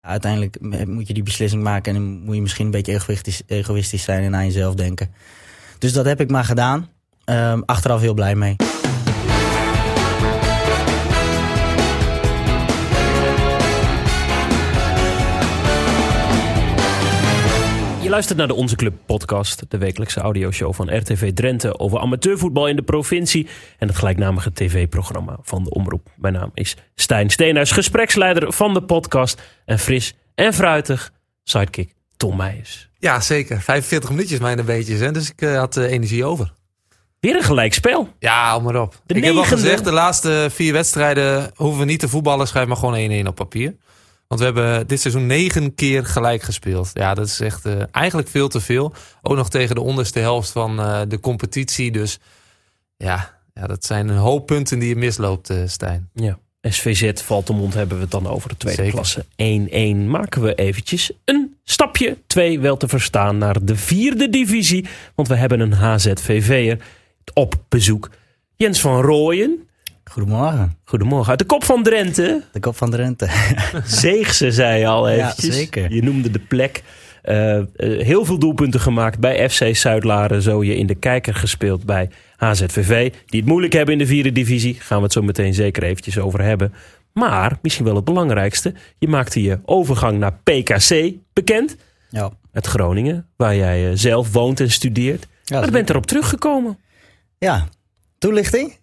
Uiteindelijk moet je die beslissing maken en dan moet je misschien een beetje egoïstisch zijn en aan jezelf denken. Dus dat heb ik maar gedaan. Achteraf heel blij mee. Je luistert naar de Onze Club podcast, de wekelijkse audioshow van RTV Drenthe over amateurvoetbal in de provincie en het gelijknamige tv-programma van de Omroep. Mijn naam is Stijn Steenhuis, gespreksleider van de podcast en fris en fruitig sidekick Tom Meijers. Ja, zeker. 45 minuutjes mijne beetjes, hè? Dus ik had energie over. Weer een gelijkspel. Ja, hou maar op. De ik heb al 9e. gezegd, de laatste 4 wedstrijden hoeven we niet te voetballen. Schrijf maar gewoon 1-1 op papier. Want we hebben dit seizoen 9 keer gelijk gespeeld. Ja, dat is echt eigenlijk veel te veel. Ook nog tegen de onderste helft van de competitie. Dus ja, dat zijn een hoop punten die je misloopt, Stijn. Ja. SVZ Valtemont hebben we het dan over de tweede Zeker. klasse. 1-1 maken we eventjes een stapje, 2 wel te verstaan, naar de 4e divisie. Want we hebben een HZVV'er op bezoek. Jens van Rooyen. Goedemorgen. Goedemorgen. Uit de kop van Drenthe. De kop van Drenthe. Zeegse, zei je al eventjes. Ja, zeker. Je noemde de plek. Heel veel doelpunten gemaakt bij FC Zuidlaren. Zo je in de kijker gespeeld bij HZVV. Die het moeilijk hebben in de 4e divisie. Gaan we het zo meteen zeker eventjes over hebben. Maar, misschien wel het belangrijkste. Je maakte je overgang naar PKC bekend. Ja. Uit Groningen. Waar jij zelf woont en studeert. Ja, maar je bent erop teruggekomen. Ja, toelichting?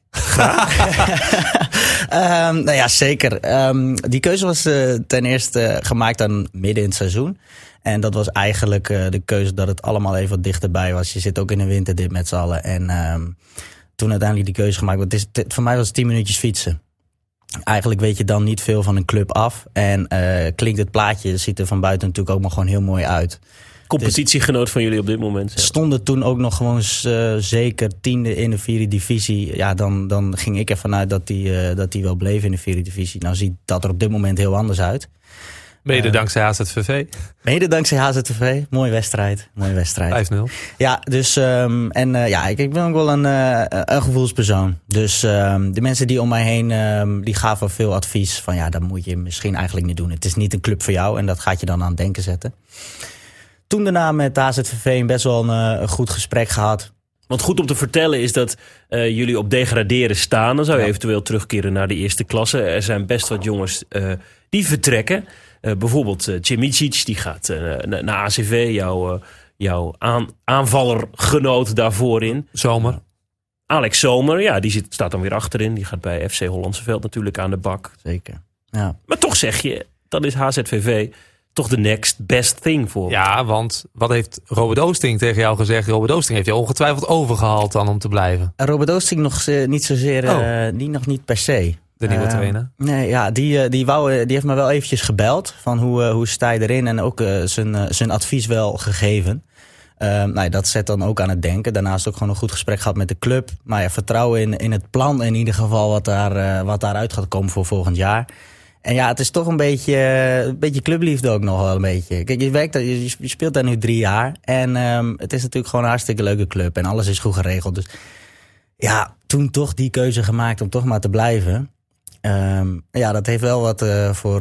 Nou ja, zeker. Die keuze was ten eerste gemaakt dan midden in het seizoen. En dat was eigenlijk de keuze dat het allemaal even wat dichterbij was. Je zit ook in een winterdip met z'n allen. En toen uiteindelijk die keuze gemaakt. Want voor mij was het 10 minuutjes fietsen. Eigenlijk weet je dan niet veel van een club af. En klinkt het plaatje, ziet er van buiten natuurlijk ook maar gewoon heel mooi uit. Competitiegenoot van jullie op dit moment. Stonden toen ook nog gewoon zeker 10e in de 4e divisie. Ja, dan ging ik ervan uit dat die wel bleef in de 4e divisie. Nou ziet dat er op dit moment heel anders uit. Mede dankzij HZVV. Mede dankzij HZVV. Mooie wedstrijd. 5-0. Ja, dus ik ben ook wel een gevoelspersoon. Dus de mensen die om mij heen, die gaven veel advies. Van ja, dat moet je misschien eigenlijk niet doen. Het is niet een club voor jou en dat gaat je dan aan het denken zetten. Toen daarna met HZVV best wel een goed gesprek gehad. Want goed om te vertellen is dat jullie op degraderen staan. Dan zou je eventueel terugkeren naar de eerste klasse. Er zijn best wat jongens die vertrekken. Bijvoorbeeld Cimicic, die gaat naar ACV. Jouw aanvallergenoot daarvoor in. Zomer. Alex Zomer, ja, die staat dan weer achterin. Die gaat bij FC Hollandse Veld natuurlijk aan de bak. Zeker, ja. Maar toch zeg je, dan is HZVV toch de next best thing voor. Ja, want wat heeft Robert Oosting tegen jou gezegd? Robert Oosting heeft je ongetwijfeld overgehaald dan om te blijven. Robert Oosting nog niet zozeer, die nog niet per se. De nieuwe trainer. Nee, ja, die heeft me wel eventjes gebeld. Van hoe sta je erin? En ook zijn advies wel gegeven. Dat zet dan ook aan het denken. Daarnaast ook gewoon een goed gesprek gehad met de club. Maar ja, vertrouwen in het plan in ieder geval wat daaruit gaat komen voor volgend jaar. En ja, het is toch een beetje clubliefde ook nog wel een beetje. Kijk, je speelt daar nu 3 jaar. En het is natuurlijk gewoon een hartstikke leuke club. En alles is goed geregeld. Dus ja, toen toch die keuze gemaakt om toch maar te blijven. Dat heeft wel wat voor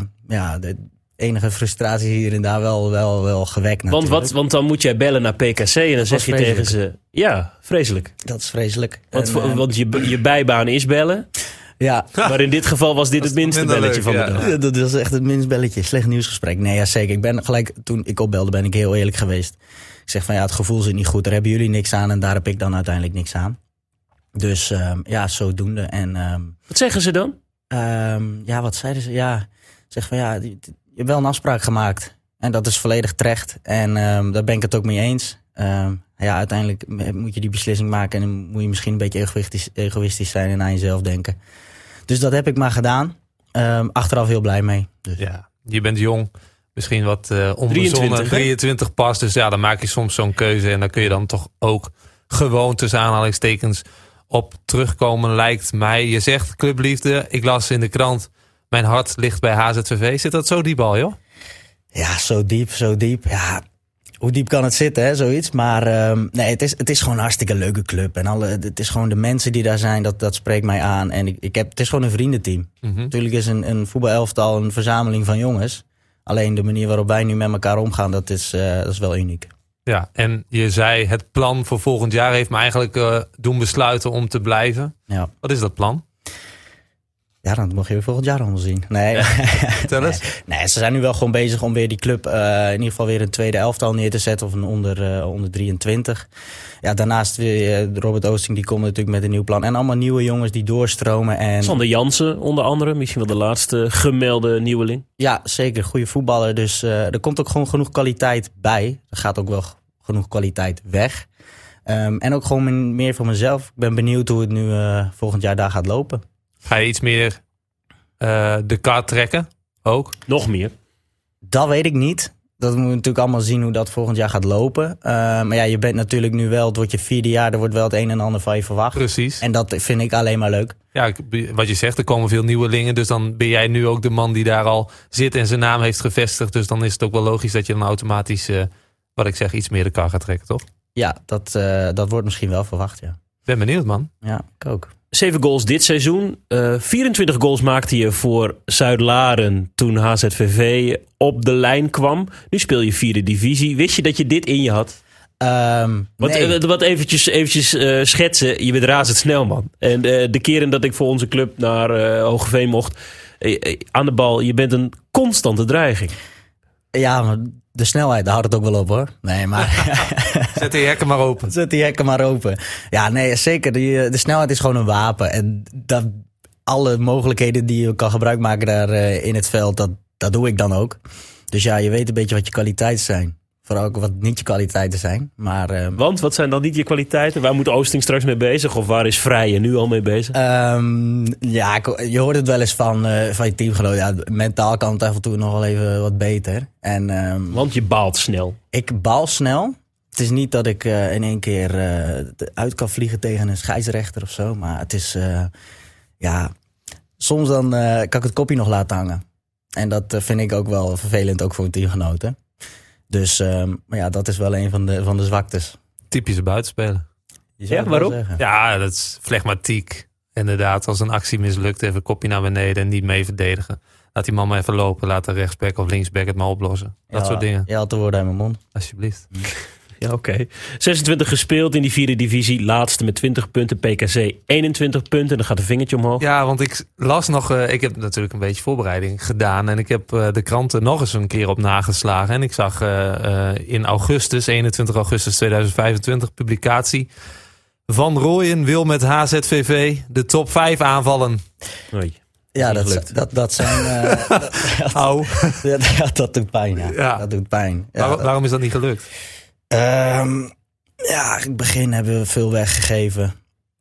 de enige frustratie hier en daar wel gewekt natuurlijk. Want dan moet jij bellen naar PKC en dan zeg je tegen ze... Ja, vreselijk. Dat is vreselijk. Want je bijbaan is bellen. Ja. Maar in dit geval was dit het minste belletje van de dag. Ja, dat was echt het minst belletje. Slecht nieuwsgesprek. Nee, ja, zeker. Ik ben gelijk, toen ik opbelde, ben ik heel eerlijk geweest. Ik zeg van ja, het gevoel zit niet goed. Daar hebben jullie niks aan en daar heb ik dan uiteindelijk niks aan. Dus zodoende. En, wat zeggen ze dan? Wat zeiden ze? Ja, zeg van ja, je hebt wel een afspraak gemaakt. En dat is volledig terecht. En daar ben ik het ook mee eens. Uiteindelijk moet je die beslissing maken en dan moet je misschien een beetje egoïstisch zijn en aan jezelf denken. Dus dat heb ik maar gedaan. Achteraf heel blij mee. Dus. Ja, je bent jong, misschien wat onbezonnen, 23 pas. Dus ja, dan maak je soms zo'n keuze en dan kun je dan toch ook gewoon tussen aanhalingstekens op terugkomen, lijkt mij. Je zegt clubliefde, ik las in de krant, mijn hart ligt bij HZVV. Zit dat zo diep al, joh? Ja, zo diep. Ja, hoe diep kan het zitten, hè, zoiets. Maar het is gewoon een hartstikke leuke club. En het is gewoon de mensen die daar zijn, dat spreekt mij aan. En het is gewoon een vriendenteam. Mm-hmm. Natuurlijk is een voetbalelftal een verzameling van jongens. Alleen de manier waarop wij nu met elkaar omgaan, dat is wel uniek. Ja, en je zei het plan voor volgend jaar heeft me eigenlijk doen besluiten om te blijven. Ja. Wat is dat plan? Ja, dan mag je weer volgend jaar allemaal zien. Nee, Vertel eens. Nee, ze zijn nu wel gewoon bezig om weer die club in ieder geval weer een tweede elftal neer te zetten. Of een onder 23. Ja, daarnaast weer Robert Oosting, die komt natuurlijk met een nieuw plan. En allemaal nieuwe jongens die doorstromen. En Sander Jansen onder andere, misschien wel de laatste gemelde nieuweling. ja, zeker. Goede voetballer. Dus er komt ook gewoon genoeg kwaliteit bij. Er gaat ook wel genoeg kwaliteit weg. En ook gewoon meer voor mezelf. Ik ben benieuwd hoe het nu volgend jaar daar gaat lopen. Ga je iets meer de kaart trekken? Ook? Nog meer. Dat weet ik niet. Dat moeten we natuurlijk allemaal zien hoe dat volgend jaar gaat lopen. Maar ja, je bent natuurlijk nu wel, het wordt je 4e jaar, er wordt wel het een en ander van je verwacht. Precies. En dat vind ik alleen maar leuk. Ja, wat je zegt, er komen veel nieuwelingen. Dus dan ben jij nu ook de man die daar al zit en zijn naam heeft gevestigd. Dus dan is het ook wel logisch dat je dan automatisch, wat ik zeg, iets meer de kar gaat trekken, toch? Ja, dat wordt misschien wel verwacht, ja. Ben benieuwd, man. Ja, ik ook. 7 goals dit seizoen. 24 goals maakte je voor Zuid-Laren toen HZVV op de lijn kwam. Nu speel je 4e divisie. Wist je dat je dit in je had? Nee. Wat eventjes schetsen. Je bent razendsnel, man. En de keren dat ik voor onze club naar Hoogeveen mocht, aan de bal, je bent een constante dreiging. Ja, maar de snelheid, daar houdt het ook wel op, hoor. Nee, maar Zet die hekken maar open. zet die hekken maar open. Ja, nee, zeker. De snelheid is gewoon een wapen. En alle mogelijkheden die je kan gebruik maken daar in het veld, dat doe ik dan ook. Dus ja, je weet een beetje wat je kwaliteiten zijn. Vooral ook wat niet je kwaliteiten zijn. Maar, Want wat zijn dan niet je kwaliteiten? Waar moet Oosting straks mee bezig? Of waar is Vrije nu al mee bezig? ja, je hoort het wel eens van je teamgenoot. Ja, mentaal kan het af en toe nog wel even wat beter. En, Want je baalt snel. ik bal snel. Het is niet dat ik in één keer uit kan vliegen tegen een scheidsrechter of zo. Maar het is, ja, soms dan kan ik het kopje nog laten hangen. En dat vind ik ook wel vervelend, ook voor een teamgenoten. Dus maar ja, dat is wel een van de zwaktes. Typische buitenspeler. Je zou Ja, het wel waarom? zeggen. Ja, dat is flegmatiek. Inderdaad, als een actie mislukt, even kopje naar beneden en niet mee verdedigen. Laat die man maar even lopen. Laat de rechtsback of linksback het maar oplossen. Dat soort dingen. Je had de woorden uit mijn mond. Alsjeblieft. Ja, oké. 26 gespeeld in die 4e divisie. Laatste met 20 punten. PKC 21 punten. Dan gaat een vingertje omhoog. Ja, want ik las nog... ik heb natuurlijk een beetje voorbereiding gedaan. En ik heb de kranten nog eens een keer op nageslagen. En ik zag in augustus, 21 augustus 2025, publicatie. Van Rooyen wil met HZVV de top 5 aanvallen. Oei. Ja, Niet dat zijn... Au. dat doet pijn, ja. Ja. Dat doet pijn. Ja, Waarom is dat niet gelukt? ja, in het begin hebben we veel weggegeven.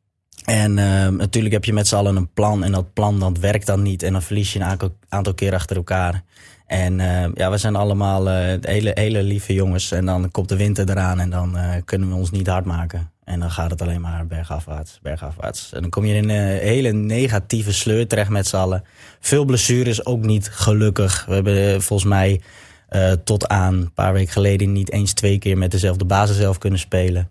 En natuurlijk heb je met z'n allen een plan. En dat plan dat werkt dan niet. En dan verlies je een aantal keer achter elkaar. En ja, we zijn allemaal hele lieve jongens. En dan komt de winter eraan en dan kunnen we ons niet hard maken. En dan gaat het alleen maar bergafwaarts. En dan kom je in een hele negatieve sleur terecht met z'n allen. Veel blessures, ook niet gelukkig. We hebben volgens mij tot aan een paar weken geleden niet eens 2 keer met dezelfde basiself kunnen spelen.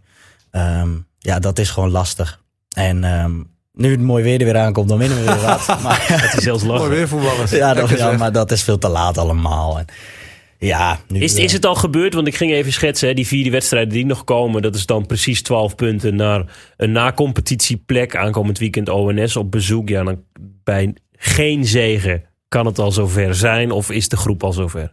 Ja, dat is gewoon lastig. En nu het mooi weer er weer aankomt, dan winnen we weer wat. Maar Het is zelfs Mooi lachen. weer voetballers. ja, maar dat is veel te laat allemaal. En ja, nu, Is het al gebeurd? Want ik ging even schetsen. Hè, die 4e wedstrijden die nog komen. Dat is dan precies 12 punten naar een na-competitieplek. Aankomend weekend ONS op bezoek. Ja, dan bij geen zege kan het al zover zijn. Of is de groep al zover?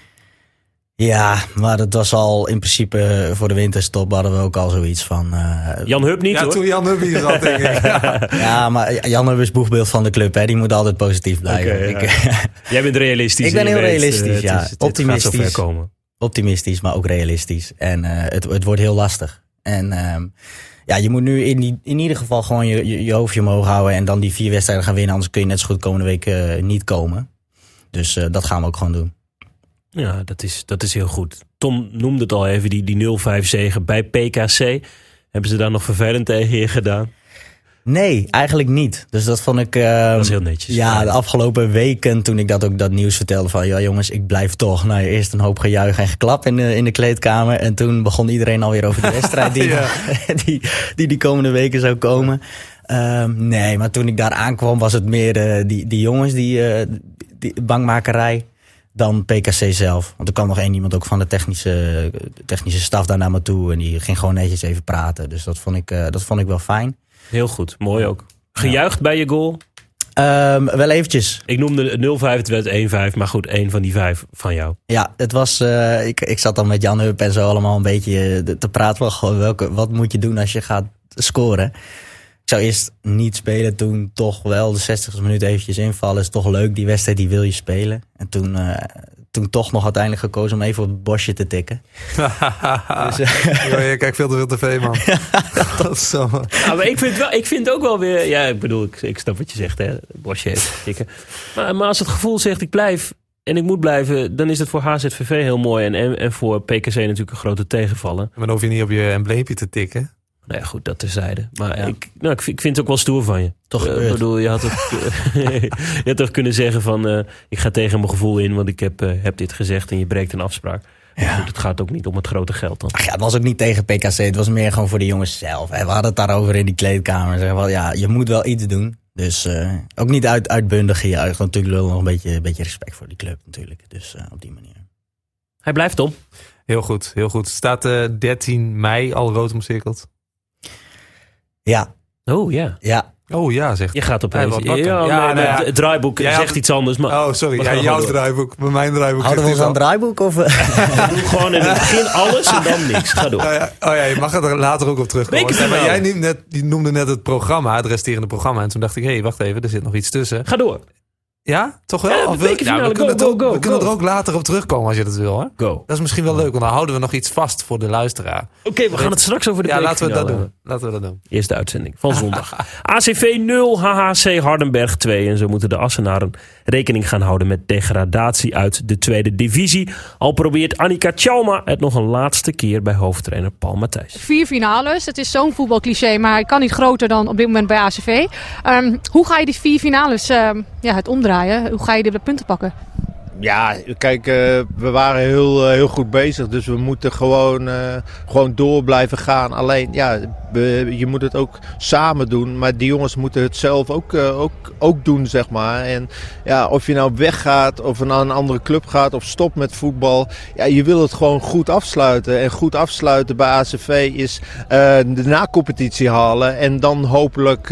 Ja, maar dat was al in principe voor de winterstop hadden we ook al zoiets van... Jan Hup niet, Ja, hoor. toen Jan Hubby zat, denk ik. Ja. ja, maar Jan Hubbers boegbeeld van de club, hè, die moet altijd positief blijven. Oké, ja. Jij bent realistisch. Ik ben en je heel weet, realistisch, ja. Het Optimistisch. gaat zover komen. Optimistisch, maar ook realistisch. En het wordt heel lastig. En ja, je moet nu in ieder geval gewoon je hoofdje omhoog houden en dan die 4 wedstrijden gaan winnen. Anders kun je net zo goed komende week niet komen. Dus dat gaan we ook gewoon doen. Ja, dat is heel goed. Tom noemde het al even, die 0-5 zege bij PKC. Hebben ze daar nog vervelend tegen je gedaan? Nee, eigenlijk niet. Dus dat vond ik... Dat is heel netjes. Ja, de afgelopen weken toen ik dat nieuws vertelde van... ja jongens, ik blijf toch. Nou, eerst een hoop gejuich en geklap in de kleedkamer. En toen begon iedereen alweer over de wedstrijd die komende weken zou komen. Nee, maar toen ik daar aankwam was het meer die jongens, die bangmakerij. dan PKC zelf. Want er kwam nog iemand ook van de technische staf daar naar me toe. En die ging gewoon netjes even praten. Dus dat vond ik wel fijn. Heel goed, mooi ook. Gejuicht bij je goal? Wel eventjes. Ik noemde 0-5, het werd 1-5. Maar goed, 1 van die 5 van jou. Ja, het was. Ik zat dan met Jan Hup en zo allemaal een beetje te praten. Van, wat moet je doen als je gaat scoren? Ik zou eerst niet spelen, toen toch wel de 60e minuut eventjes invallen. Is toch leuk, die wedstrijd die wil je spelen. En toen toch nog uiteindelijk gekozen om even op het bosje te tikken. Dus, je kijkt veel te veel tv, man. Ja, maar ik vind ook wel weer... Ja, ik bedoel, ik snap wat je zegt, hè. Het bosje even tikken. Maar als het gevoel zegt, ik blijf en ik moet blijven, dan is het voor HZVV heel mooi. En voor PKC natuurlijk een grote tegenvaller. Maar dan hoef je niet op je embleempje te tikken. Nou ja, goed, dat terzijde. Maar ja. Ik vind het ook wel stoer van je. Toch ik bedoel, je had toch kunnen zeggen van... ik ga tegen mijn gevoel in, want ik heb dit gezegd en je breekt een afspraak. Ja. Goed, het gaat ook niet om het grote geld dan. Ach ja, het was ook niet tegen PKC, het was meer gewoon voor de jongens zelf. We hadden het daarover in die kleedkamer. Zeggen wel, ja, je moet wel iets doen. Dus ook niet uitbundig. Je gewoon natuurlijk nog een beetje respect voor die club natuurlijk. Dus op die manier. Hij blijft, Tom. Heel goed, heel goed. Staat 13 mei al rood omcirkeld? Ja. Oh ja. Ja. Oh ja, zegt je gaat opeens. Het draaiboek zegt iets anders. Maar, oh, sorry. Jouw draaiboek. Bij mijn draaiboek. Houden we ons aan het draaiboek? Of? Doe gewoon in het begin alles en dan niks. Ga door. Je mag er later ook op terugkomen. Maar jij noemde net het programma, het resterende programma. En toen dacht ik, wacht even, er zit nog iets tussen. Ga door. Ja, toch wel? We kunnen er ook later op terugkomen als je dat wil. Hè? Go. Dat is misschien wel leuk, want dan houden we nog iets vast voor de luisteraar. Oké, we gaan het straks over de laten we dat doen. Eerste uitzending van zondag. ACV 0, HHC Hardenberg 2. En zo moeten de Assenaren rekening gaan houden met degradatie uit de tweede divisie. Al probeert Annika Tjalma het nog een laatste keer bij hoofdtrainer Paul Matthijs. 4 finales, het is zo'n voetbalcliché, maar hij kan niet groter dan op dit moment bij ACV. Hoe ga je die 4 finales het omdraaien? Hoe ga je de punten pakken? Ja, kijk, we waren heel goed bezig. Dus we moeten gewoon door blijven gaan. Alleen, ja, je moet het ook samen doen. Maar die jongens moeten het zelf ook doen, zeg maar. En ja, of je nou weggaat of naar een andere club gaat of stopt met voetbal. Ja, je wil het gewoon goed afsluiten. En goed afsluiten bij ACV is de na-competitie halen. En dan hopelijk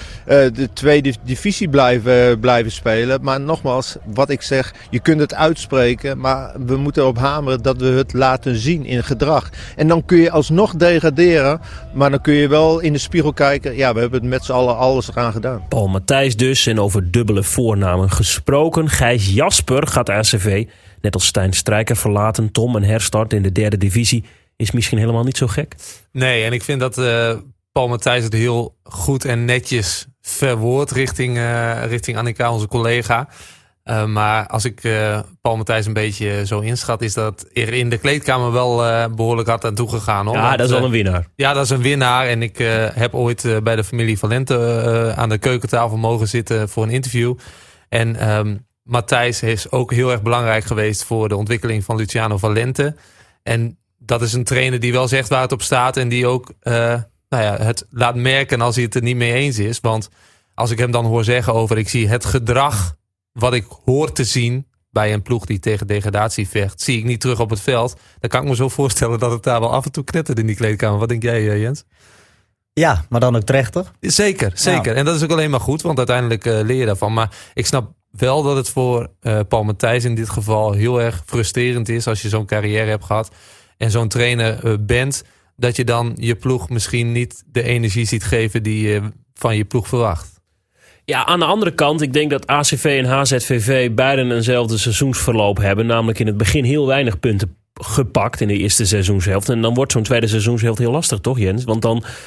de tweede divisie blijven spelen. Maar nogmaals, wat ik zeg, je kunt het uitspreken. Maar we moeten erop hameren dat we het laten zien in gedrag. En dan kun je alsnog degraderen. Maar dan kun je wel in de spiegel kijken. Ja, we hebben het met z'n allen alles eraan gedaan. Paul Matthijs dus. En over dubbele voornamen gesproken. Gijs Jasper gaat ACV net als Stijn Strijker verlaten. Tom, een herstart in de derde divisie is misschien helemaal niet zo gek. Nee, en ik vind dat Paul Matthijs het heel goed en netjes verwoordt richting Annika, onze collega. Maar als ik Paul Matthijs een beetje zo inschat, is dat er in de kleedkamer wel behoorlijk hard aan toegegaan. Hoor. Ja, dat is wel een winnaar. Ja, dat is een winnaar. En ik heb ooit bij de familie Valente aan de keukentafel mogen zitten voor een interview. En Matthijs is ook heel erg belangrijk geweest voor de ontwikkeling van Luciano Valente. En dat is een trainer die wel zegt waar het op staat en die ook het laat merken als hij het er niet mee eens is. Want als ik hem dan hoor zeggen over ik zie het gedrag wat ik hoor te zien bij een ploeg die tegen degradatie vecht, zie ik niet terug op het veld. Dan kan ik me zo voorstellen dat het daar wel af en toe knettert in die kleedkamer. Wat denk jij, Jens? Ja, maar dan ook terecht, toch? Zeker. Ja. En dat is ook alleen maar goed, want uiteindelijk leer je daarvan. Maar ik snap wel dat het voor Paul Matthijs in dit geval heel erg frustrerend is als je zo'n carrière hebt gehad en zo'n trainer bent, dat je dan je ploeg misschien niet de energie ziet geven die je van je ploeg verwacht. Ja, aan de andere kant, ik denk dat ACV en HZVV beiden eenzelfde seizoensverloop hebben. Namelijk in het begin heel weinig punten gepakt in de eerste seizoenshelft. En dan wordt zo'n tweede seizoenshelft heel lastig, toch Jens? Want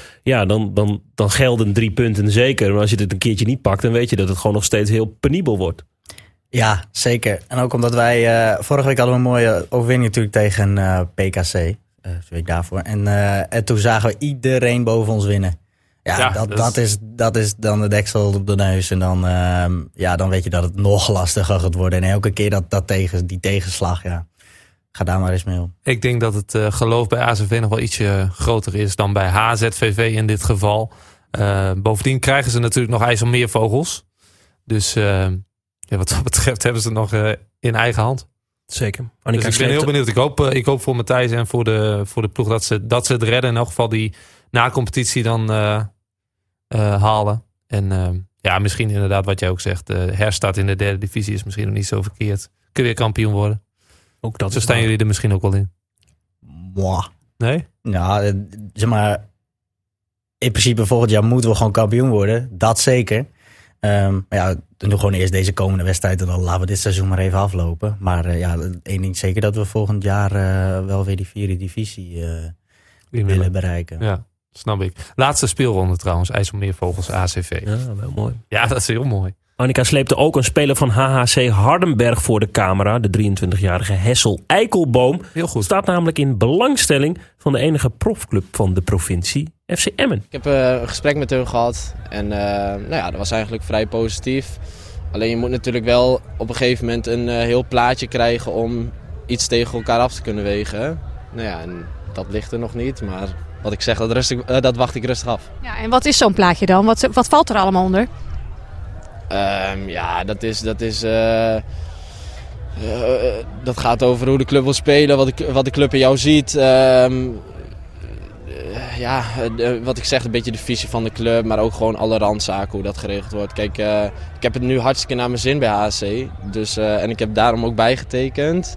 dan gelden 3 punten zeker. Maar als je het een keertje niet pakt, dan weet je dat het gewoon nog steeds heel penibel wordt. Ja, zeker. En ook omdat wij vorige week hadden we een mooie overwinning natuurlijk tegen PKC. Week daarvoor. En toen zagen we iedereen boven ons winnen. Ja, dat is dan de deksel op de neus. En dan weet je dat het nog lastiger gaat worden. En elke keer die tegenslag, ga daar maar eens mee om. Ik denk dat het geloof bij ACV nog wel ietsje groter is dan bij HZVV in dit geval. Bovendien krijgen ze natuurlijk nog IJsselmeervogels. Dus wat dat betreft hebben ze nog in eigen hand. Zeker. Dus ik ben heel benieuwd. Ik hoop voor Matthijs en voor de ploeg dat ze het redden. In elk geval die na-competitie dan halen. En misschien inderdaad wat jij ook zegt. Herstart in de 3e divisie is misschien nog niet zo verkeerd. Kun je weer kampioen worden. Ook dat zo staan jullie er misschien ook wel in. Mwah. Nee? Ja, zeg maar... In principe volgend jaar moeten we gewoon kampioen worden. Dat zeker. Maar ja, doen we gewoon eerst deze komende wedstrijd. En dan laten we dit seizoen maar even aflopen. Maar één ding zeker dat we volgend jaar wel weer die 4e divisie willen bereiken. Ja, snap ik. Laatste speelronde trouwens. IJsselmeervogels ACV. Ja, wel mooi. Ja, dat is heel mooi. Annika sleepte ook een speler van HHC Hardenberg voor de camera. De 23-jarige Hessel Eikelboom. Heel goed. Staat namelijk in belangstelling van de enige profclub van de provincie, FC Emmen. Ik heb een gesprek met hun gehad en dat was eigenlijk vrij positief. Alleen je moet natuurlijk wel op een gegeven moment een heel plaatje krijgen om iets tegen elkaar af te kunnen wegen. Nou ja, en dat ligt er nog niet, maar wat ik zeg, dat wacht ik rustig af. Ja, en wat is zo'n plaatje dan? Wat valt er allemaal onder? Dat gaat over hoe de club wil spelen, wat de club in jou ziet. Wat ik zeg, een beetje de visie van de club, maar ook gewoon alle randzaken, hoe dat geregeld wordt. Kijk, ik heb het nu hartstikke naar mijn zin bij HC, dus, en ik heb daarom ook bijgetekend.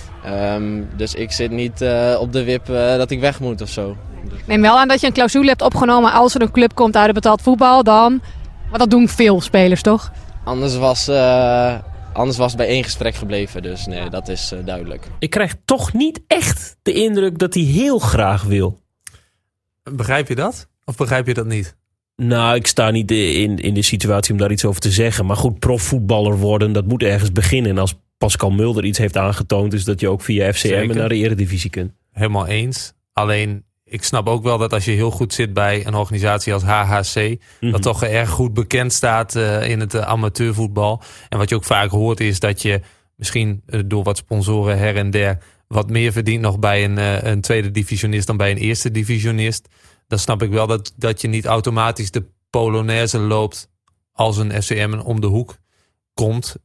Dus ik zit niet op de wip dat ik weg moet of zo. Ik neem wel aan dat je een clausule hebt opgenomen als er een club komt uit het betaald voetbal, dan... Maar dat doen veel spelers, toch? Anders was het bij 1 gesprek gebleven, dus nee, dat is duidelijk. Ik krijg toch niet echt de indruk dat hij heel graag wil. Begrijp je dat? Of begrijp je dat niet? Nou, ik sta niet in de situatie om daar iets over te zeggen. Maar goed, profvoetballer worden, dat moet ergens beginnen. En als Pascal Mulder iets heeft aangetoond, is dat je ook via FCM naar de Eredivisie kunt. Helemaal eens. Alleen, ik snap ook wel dat als je heel goed zit bij een organisatie als HHC... dat toch erg goed bekend staat in het amateurvoetbal. En wat je ook vaak hoort is dat je misschien door wat sponsoren her en der... wat meer verdient nog bij een tweede divisionist dan bij een eerste divisionist. Dan snap ik wel dat je niet automatisch de Polonaise loopt als een FCM om de hoek komt.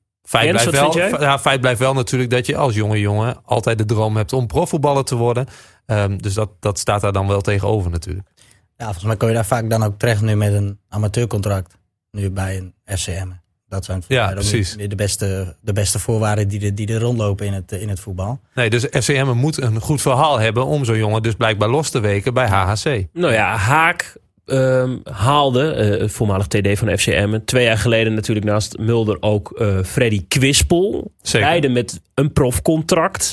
Feit blijft wel natuurlijk dat je als jonge altijd de droom hebt om profvoetballer te worden. Dus dat staat daar dan wel tegenover natuurlijk. Ja, volgens mij kom je daar vaak dan ook terecht nu met een amateurcontract. Nu bij een FCM. Dat zijn precies de beste voorwaarden die er rondlopen in het voetbal. Nee, dus FCM moet een goed verhaal hebben om zo'n jongen dus blijkbaar los te weken bij HHC. Nou ja, Haak haalde, het voormalig TD van FCM, 2 jaar geleden natuurlijk naast Mulder ook Freddy Kwispel. Beide met een profcontract.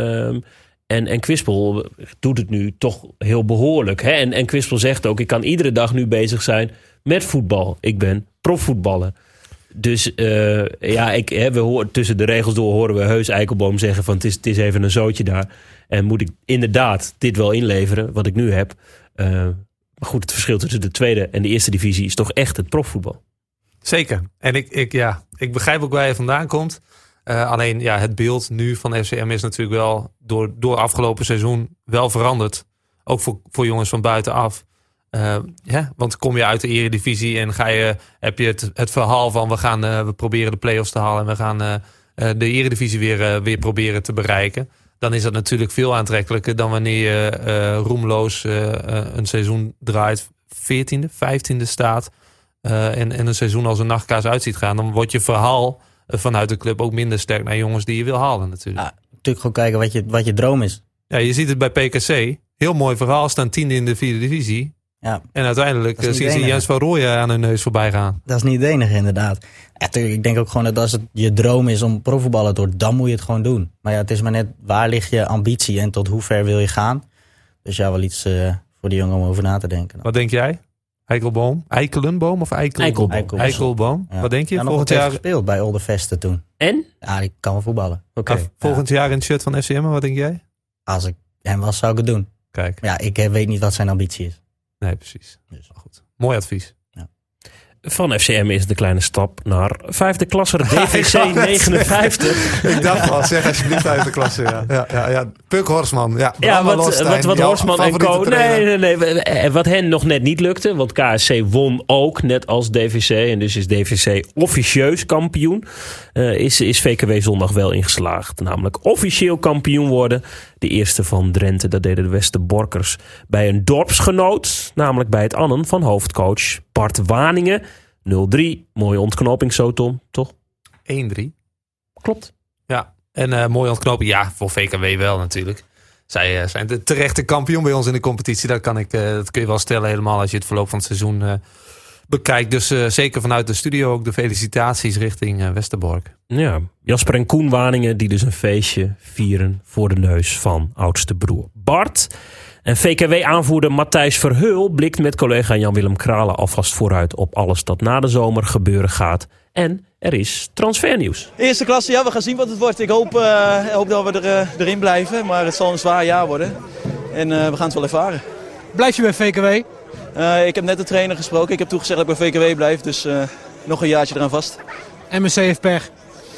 En Kwispel doet het nu toch heel behoorlijk. Hè? En Kwispel zegt ook, ik kan iedere dag nu bezig zijn met voetbal. Ik ben profvoetballer. Dus we horen tussen de regels door horen we heus Eikelboom zeggen van het is even een zootje daar. En moet ik inderdaad dit wel inleveren, wat ik nu heb. Maar goed, het verschil tussen de tweede en de eerste divisie is toch echt het profvoetbal. Zeker. En ik begrijp ook waar je vandaan komt. Alleen het beeld nu van FCM is natuurlijk wel door afgelopen seizoen wel veranderd. Ook voor jongens van buitenaf. Want kom je uit de Eredivisie en heb je het verhaal van we proberen de play-offs te halen en we gaan de Eredivisie weer proberen te bereiken. Dan is dat natuurlijk veel aantrekkelijker dan wanneer je roemloos een seizoen draait, 14e, 15e staat en een seizoen als een nachtkaas uit ziet gaan. Dan wordt je verhaal vanuit de club ook minder sterk naar jongens die je wil halen natuurlijk. Ja, natuurlijk gewoon kijken wat je droom is. Ja, je ziet het bij PKC. Heel mooi verhaal, staan 10e in de 4e divisie. Ja. En uiteindelijk zien ze Jens van Rooyen aan hun neus voorbij gaan. Dat is niet het enige inderdaad. Ja, ik denk ook gewoon dat als het je droom is om profvoetballer te worden, dan moet je het gewoon doen. Maar ja, het is maar net waar ligt je ambitie en tot hoe ver wil je gaan. Dus ja, wel iets voor de jongen om over na te denken. Wat denk jij? Eikelenboom of Eikelboom. Ja. Wat denk je? Volgend jaar gespeeld bij Olde Veste toen. En? Ja, die kan wel voetballen. Okay. Volgend jaar in het shirt van FCM, wat denk jij? Als ik hem was, zou ik het doen. Kijk. Ja, ik weet niet wat zijn ambitie is. Nee, precies. Dus. Goed. Mooi advies. van FCM is de kleine stap naar 5e klasser DVC 59. Ik dacht al, zeg alsjeblieft uit de klasse. Ja. Puk Horstman. Ja, wat Horstman en co. Nee. Wat hen nog net niet lukte. Want KSC won ook, net als DVC. En dus is DVC officieus kampioen. Is VKW zondag wel ingeslaagd. Namelijk officieel kampioen worden. De eerste van Drenthe, dat deden de Westerborkers bij een dorpsgenoot. Namelijk bij het Annen van hoofdcoach Bart Waningen. 0-3. Mooie ontknoping zo, Tom, toch? 1-3. Klopt. Ja, en mooie ontknoping. Ja, voor VKW wel natuurlijk. Zij zijn de terechte kampioen bij ons in de competitie. Dat kun je wel stellen, helemaal als je het verloop van het seizoen bekijkt. Dus zeker vanuit de studio ook de felicitaties richting Westerbork. Ja, Jasper en Koen Waningen die dus een feestje vieren voor de neus van oudste broer Bart. En VKW-aanvoerder Matthijs Verheul blikt met collega Jan-Willem Kralen alvast vooruit op alles dat na de zomer gebeuren gaat. En er is transfernieuws. Eerste klasse, ja, we gaan zien wat het wordt. Ik hoop dat we erin blijven, maar het zal een zwaar jaar worden. En we gaan het wel ervaren. Blijf je bij VKW? Ik heb net de trainer gesproken. Ik heb toegezegd dat ik bij VKW blijf, dus nog een jaartje eraan vast. MSC heeft pech.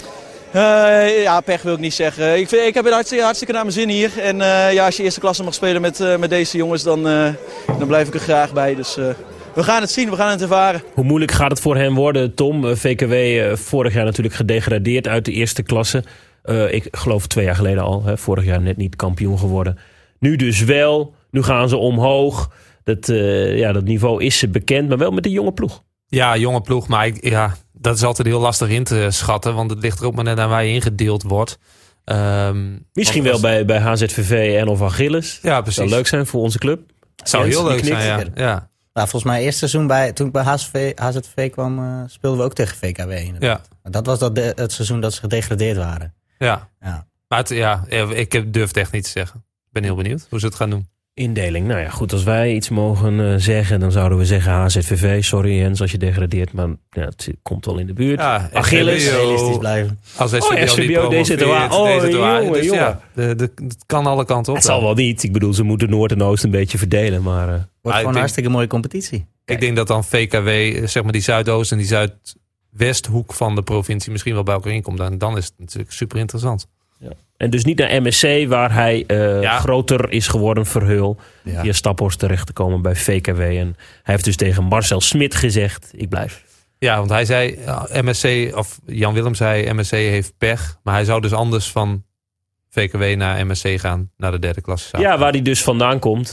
Ja, pech wil ik niet zeggen. Ik heb het hartstikke naar mijn zin hier. En als je eerste klasse mag spelen met deze jongens, dan blijf ik er graag bij. Dus we gaan het zien, we gaan het ervaren. Hoe moeilijk gaat het voor hen worden, Tom? VKW vorig jaar natuurlijk gedegradeerd uit de eerste klasse. Ik geloof 2 jaar geleden al. Vorig jaar net niet kampioen geworden. Nu dus wel. Nu gaan ze omhoog. Dat niveau is ze bekend, maar wel met een jonge ploeg. Ja, jonge ploeg, maar dat is altijd heel lastig in te schatten. Want het ligt er ook maar net aan waar je ingedeeld wordt. Misschien wel bij HZVV en of Achilles. Ja, precies. Zou leuk zijn voor onze club. Zou heel leuk zijn, ja. Nou, volgens mij eerste seizoen toen ik bij HZVV kwam, speelden we ook tegen VKW. Ja. Dat was het seizoen dat ze gedegradeerd waren. Ja. Maar ik durf het echt niet te zeggen. Ik ben heel benieuwd hoe ze het gaan doen. Indeling. Nou ja, goed. Als wij iets mogen zeggen, dan zouden we zeggen HZVV. Sorry Jens, als je degradeert. Maar het komt wel in de buurt. Ja, Achilles. Realistisch blijven. Als SVBO DZOA. Dus ja, het kan alle kanten op. Het zal wel niet. Ik bedoel, ze moeten Noord en Oost een beetje verdelen. Maar wordt gewoon een hartstikke mooie competitie. Ik denk dat dan VKW, zeg maar die Zuidoost en die Zuidwesthoek van de provincie misschien wel bij elkaar inkomt. En dan is het natuurlijk super interessant. Ja. En dus niet naar MSC, waar hij groter is geworden, Verheul. Via Staphorst terecht te komen bij VKW. En hij heeft dus tegen Marcel Smit gezegd, ik blijf. Ja, want hij zei, MSC, of Jan Willem zei, MSC heeft pech. Maar hij zou dus anders van VKW naar MSC gaan, naar de derde klasse. Ja, waar hij dus vandaan komt.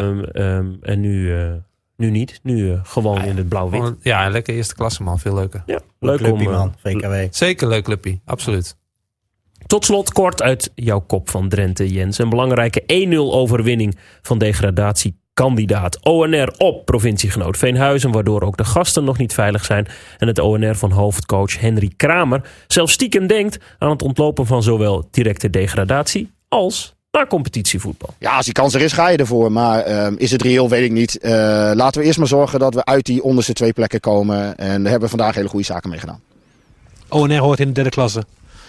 En nu niet. Nu gewoon in het blauw-wit. Ja, een lekker eerste klasse man, veel leuker. Ja, leuk clubpie, man, VKW. Zeker leuk clubpie, absoluut. Tot slot kort uit jouw kop van Drenthe, Jens. Een belangrijke 1-0 overwinning van degradatiekandidaat ONR op provinciegenoot Veenhuizen. Waardoor ook de gasten nog niet veilig zijn. En het ONR van hoofdcoach Henry Kramer zelfs stiekem denkt aan het ontlopen van zowel directe degradatie als naar competitievoetbal. Ja, als die kans er is, ga je ervoor. Maar is het reëel, weet ik niet. Laten we eerst maar zorgen dat we uit die onderste 2 plekken komen. En daar hebben we vandaag hele goede zaken mee gedaan. ONR hoort in de derde klasse.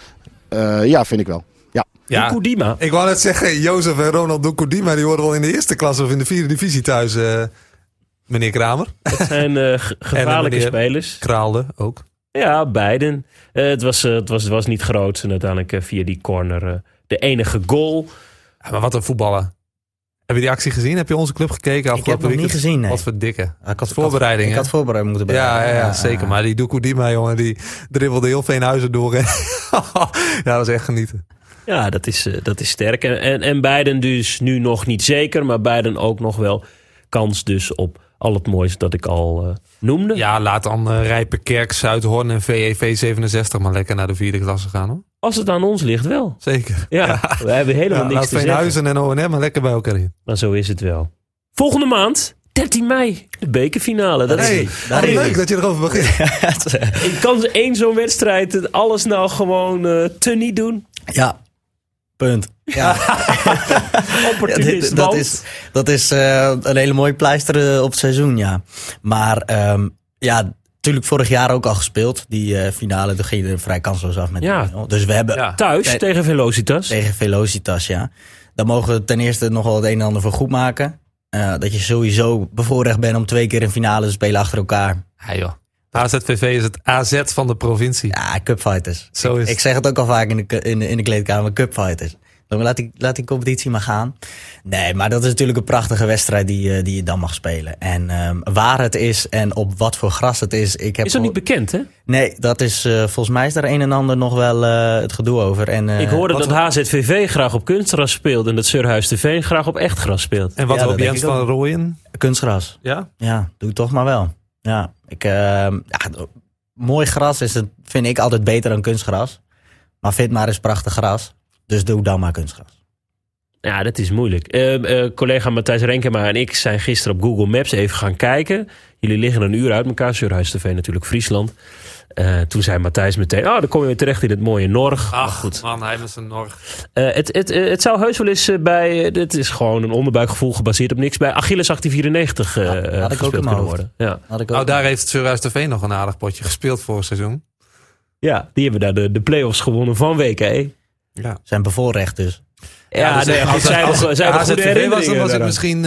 Ja, vind ik wel. Ja. Doekoedima. Ik wou net zeggen, Jozef en Ronald Doekoedima, die horen wel in de eerste klasse of in de 4e divisie thuis, meneer Kramer. Het zijn gevaarlijke spelers. Kraalde ook. Ja, beiden. Het was niet groot. En uiteindelijk via die corner de enige goal. Ja, maar wat een voetballer. Heb je die actie gezien? Heb je onze club gekeken? Ik heb het nog niet gezien, nee. Wat voor dikke. Ik had voorbereiding. Ik had voorbereiding moeten bereiden. Ja, zeker. Maar die Doekoedima, jongen, die dribbelde heel Veenhuizen door. Ja, dat was echt genieten. Ja, dat is sterk. En beiden dus nu nog niet zeker. Maar beiden ook nog wel kans dus op al het moois dat ik al noemde. Ja, laat dan Rijpenkerk, Zuidhoorn en VEV 67 maar lekker naar de 4e klasse gaan, hoor. Als het aan ons ligt wel. Zeker. Ja. We hebben helemaal niks te zeggen. Veenhuizen en ONR maar lekker bij elkaar in. Maar zo is het wel. Volgende maand, 13 mei, de bekerfinale. Dat is leuk dat je erover begint. Ik kan één zo'n wedstrijd alles nou gewoon te niet doen. Ja. Punt. Ja. Opportunist. Dat is een hele mooie pleister op het seizoen, ja. Maar natuurlijk vorig jaar ook al gespeeld. Die finale, toen ging je er vrij kansloos af met 0. Dus we hebben thuis tegen Velocitas. Tegen Velocitas, ja. Dan mogen we ten eerste nog wel het een en ander voor goed maken. Dat je sowieso bevoorrecht bent om 2 keer een finale te spelen achter elkaar. Ja, joh. AZVV is het AZ van de provincie. Ja, cupfighters. Zo is het. Ik zeg het ook al vaak in de kleedkamer, cupfighters. Laat die competitie maar gaan. Nee, maar dat is natuurlijk een prachtige wedstrijd die je dan mag spelen. En waar het is en op wat voor gras het is. Is dat niet bekend, hè? Nee, dat is volgens mij is daar een en ander nog wel het gedoe over. En, ik hoorde dat HZVV graag op kunstgras speelt en dat Surhuis de Veen graag op echt gras speelt. En wat hoop Jens van Rooyen? Kunstgras. Ja? Ja, doe toch maar wel. Ja, mooi gras vind ik altijd beter dan kunstgras. Maar vind maar eens prachtig gras. Dus doe dan maar kunstgras. Ja, dat is moeilijk. Collega Matthijs Renkema en ik zijn gisteren op Google Maps even gaan kijken. Jullie liggen een uur uit elkaar. Surhuis TV natuurlijk Friesland. Toen zei Matthijs meteen, dan kom je weer terecht in het mooie Norg. Ach, goed. Man, hij met zijn Norg. Het zou heus wel eens bij, dit is gewoon een onderbuikgevoel gebaseerd op niks, bij Achilles 1894 had ik ook in mijn hoofd. Ja. Daar heeft Surhuis TV nog een aardig potje gespeeld vorig seizoen. Ja, die hebben daar de play-offs gewonnen van WK. Ja. Zijn bevoorrecht dus. Ja, dus zij hebben goede herinneringen. Was, dan was ik misschien...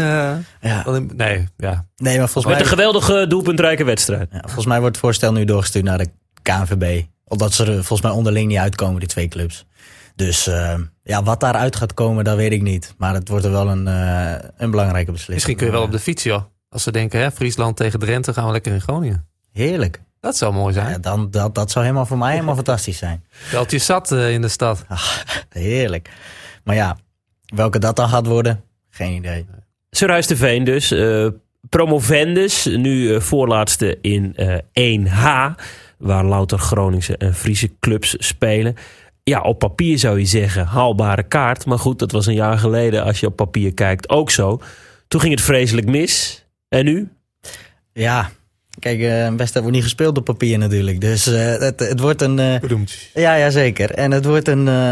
Nee, maar volgens met mij... een geweldige doelpuntrijke wedstrijd. Ja, volgens mij wordt het voorstel nu doorgestuurd naar de KNVB. Omdat ze er volgens mij onderling niet uitkomen, die twee clubs. Dus wat daaruit gaat komen, dat weet ik niet. Maar het wordt er wel een belangrijke beslissing. Misschien kun je wel op de fiets, joh. Als ze denken, Friesland tegen Drenthe, gaan we lekker in Groningen. Heerlijk. Dat zou mooi zijn. Ja, dat zou helemaal voor mij helemaal fantastisch zijn. Veldje zat in de stad. Ach, heerlijk. Maar ja, welke dat dan gaat worden, geen idee. Surhuis de Veen dus. Promovendus, nu voorlaatste in 1H. Waar louter Groningse en Friese clubs spelen. Ja, op papier zou je zeggen haalbare kaart. Maar goed, dat was een jaar geleden als je op papier kijkt ook zo. Toen ging het vreselijk mis. En nu? Ja, kijk, een wedstrijd wordt niet gespeeld op papier natuurlijk. Dus het wordt een... Ja, zeker. En het wordt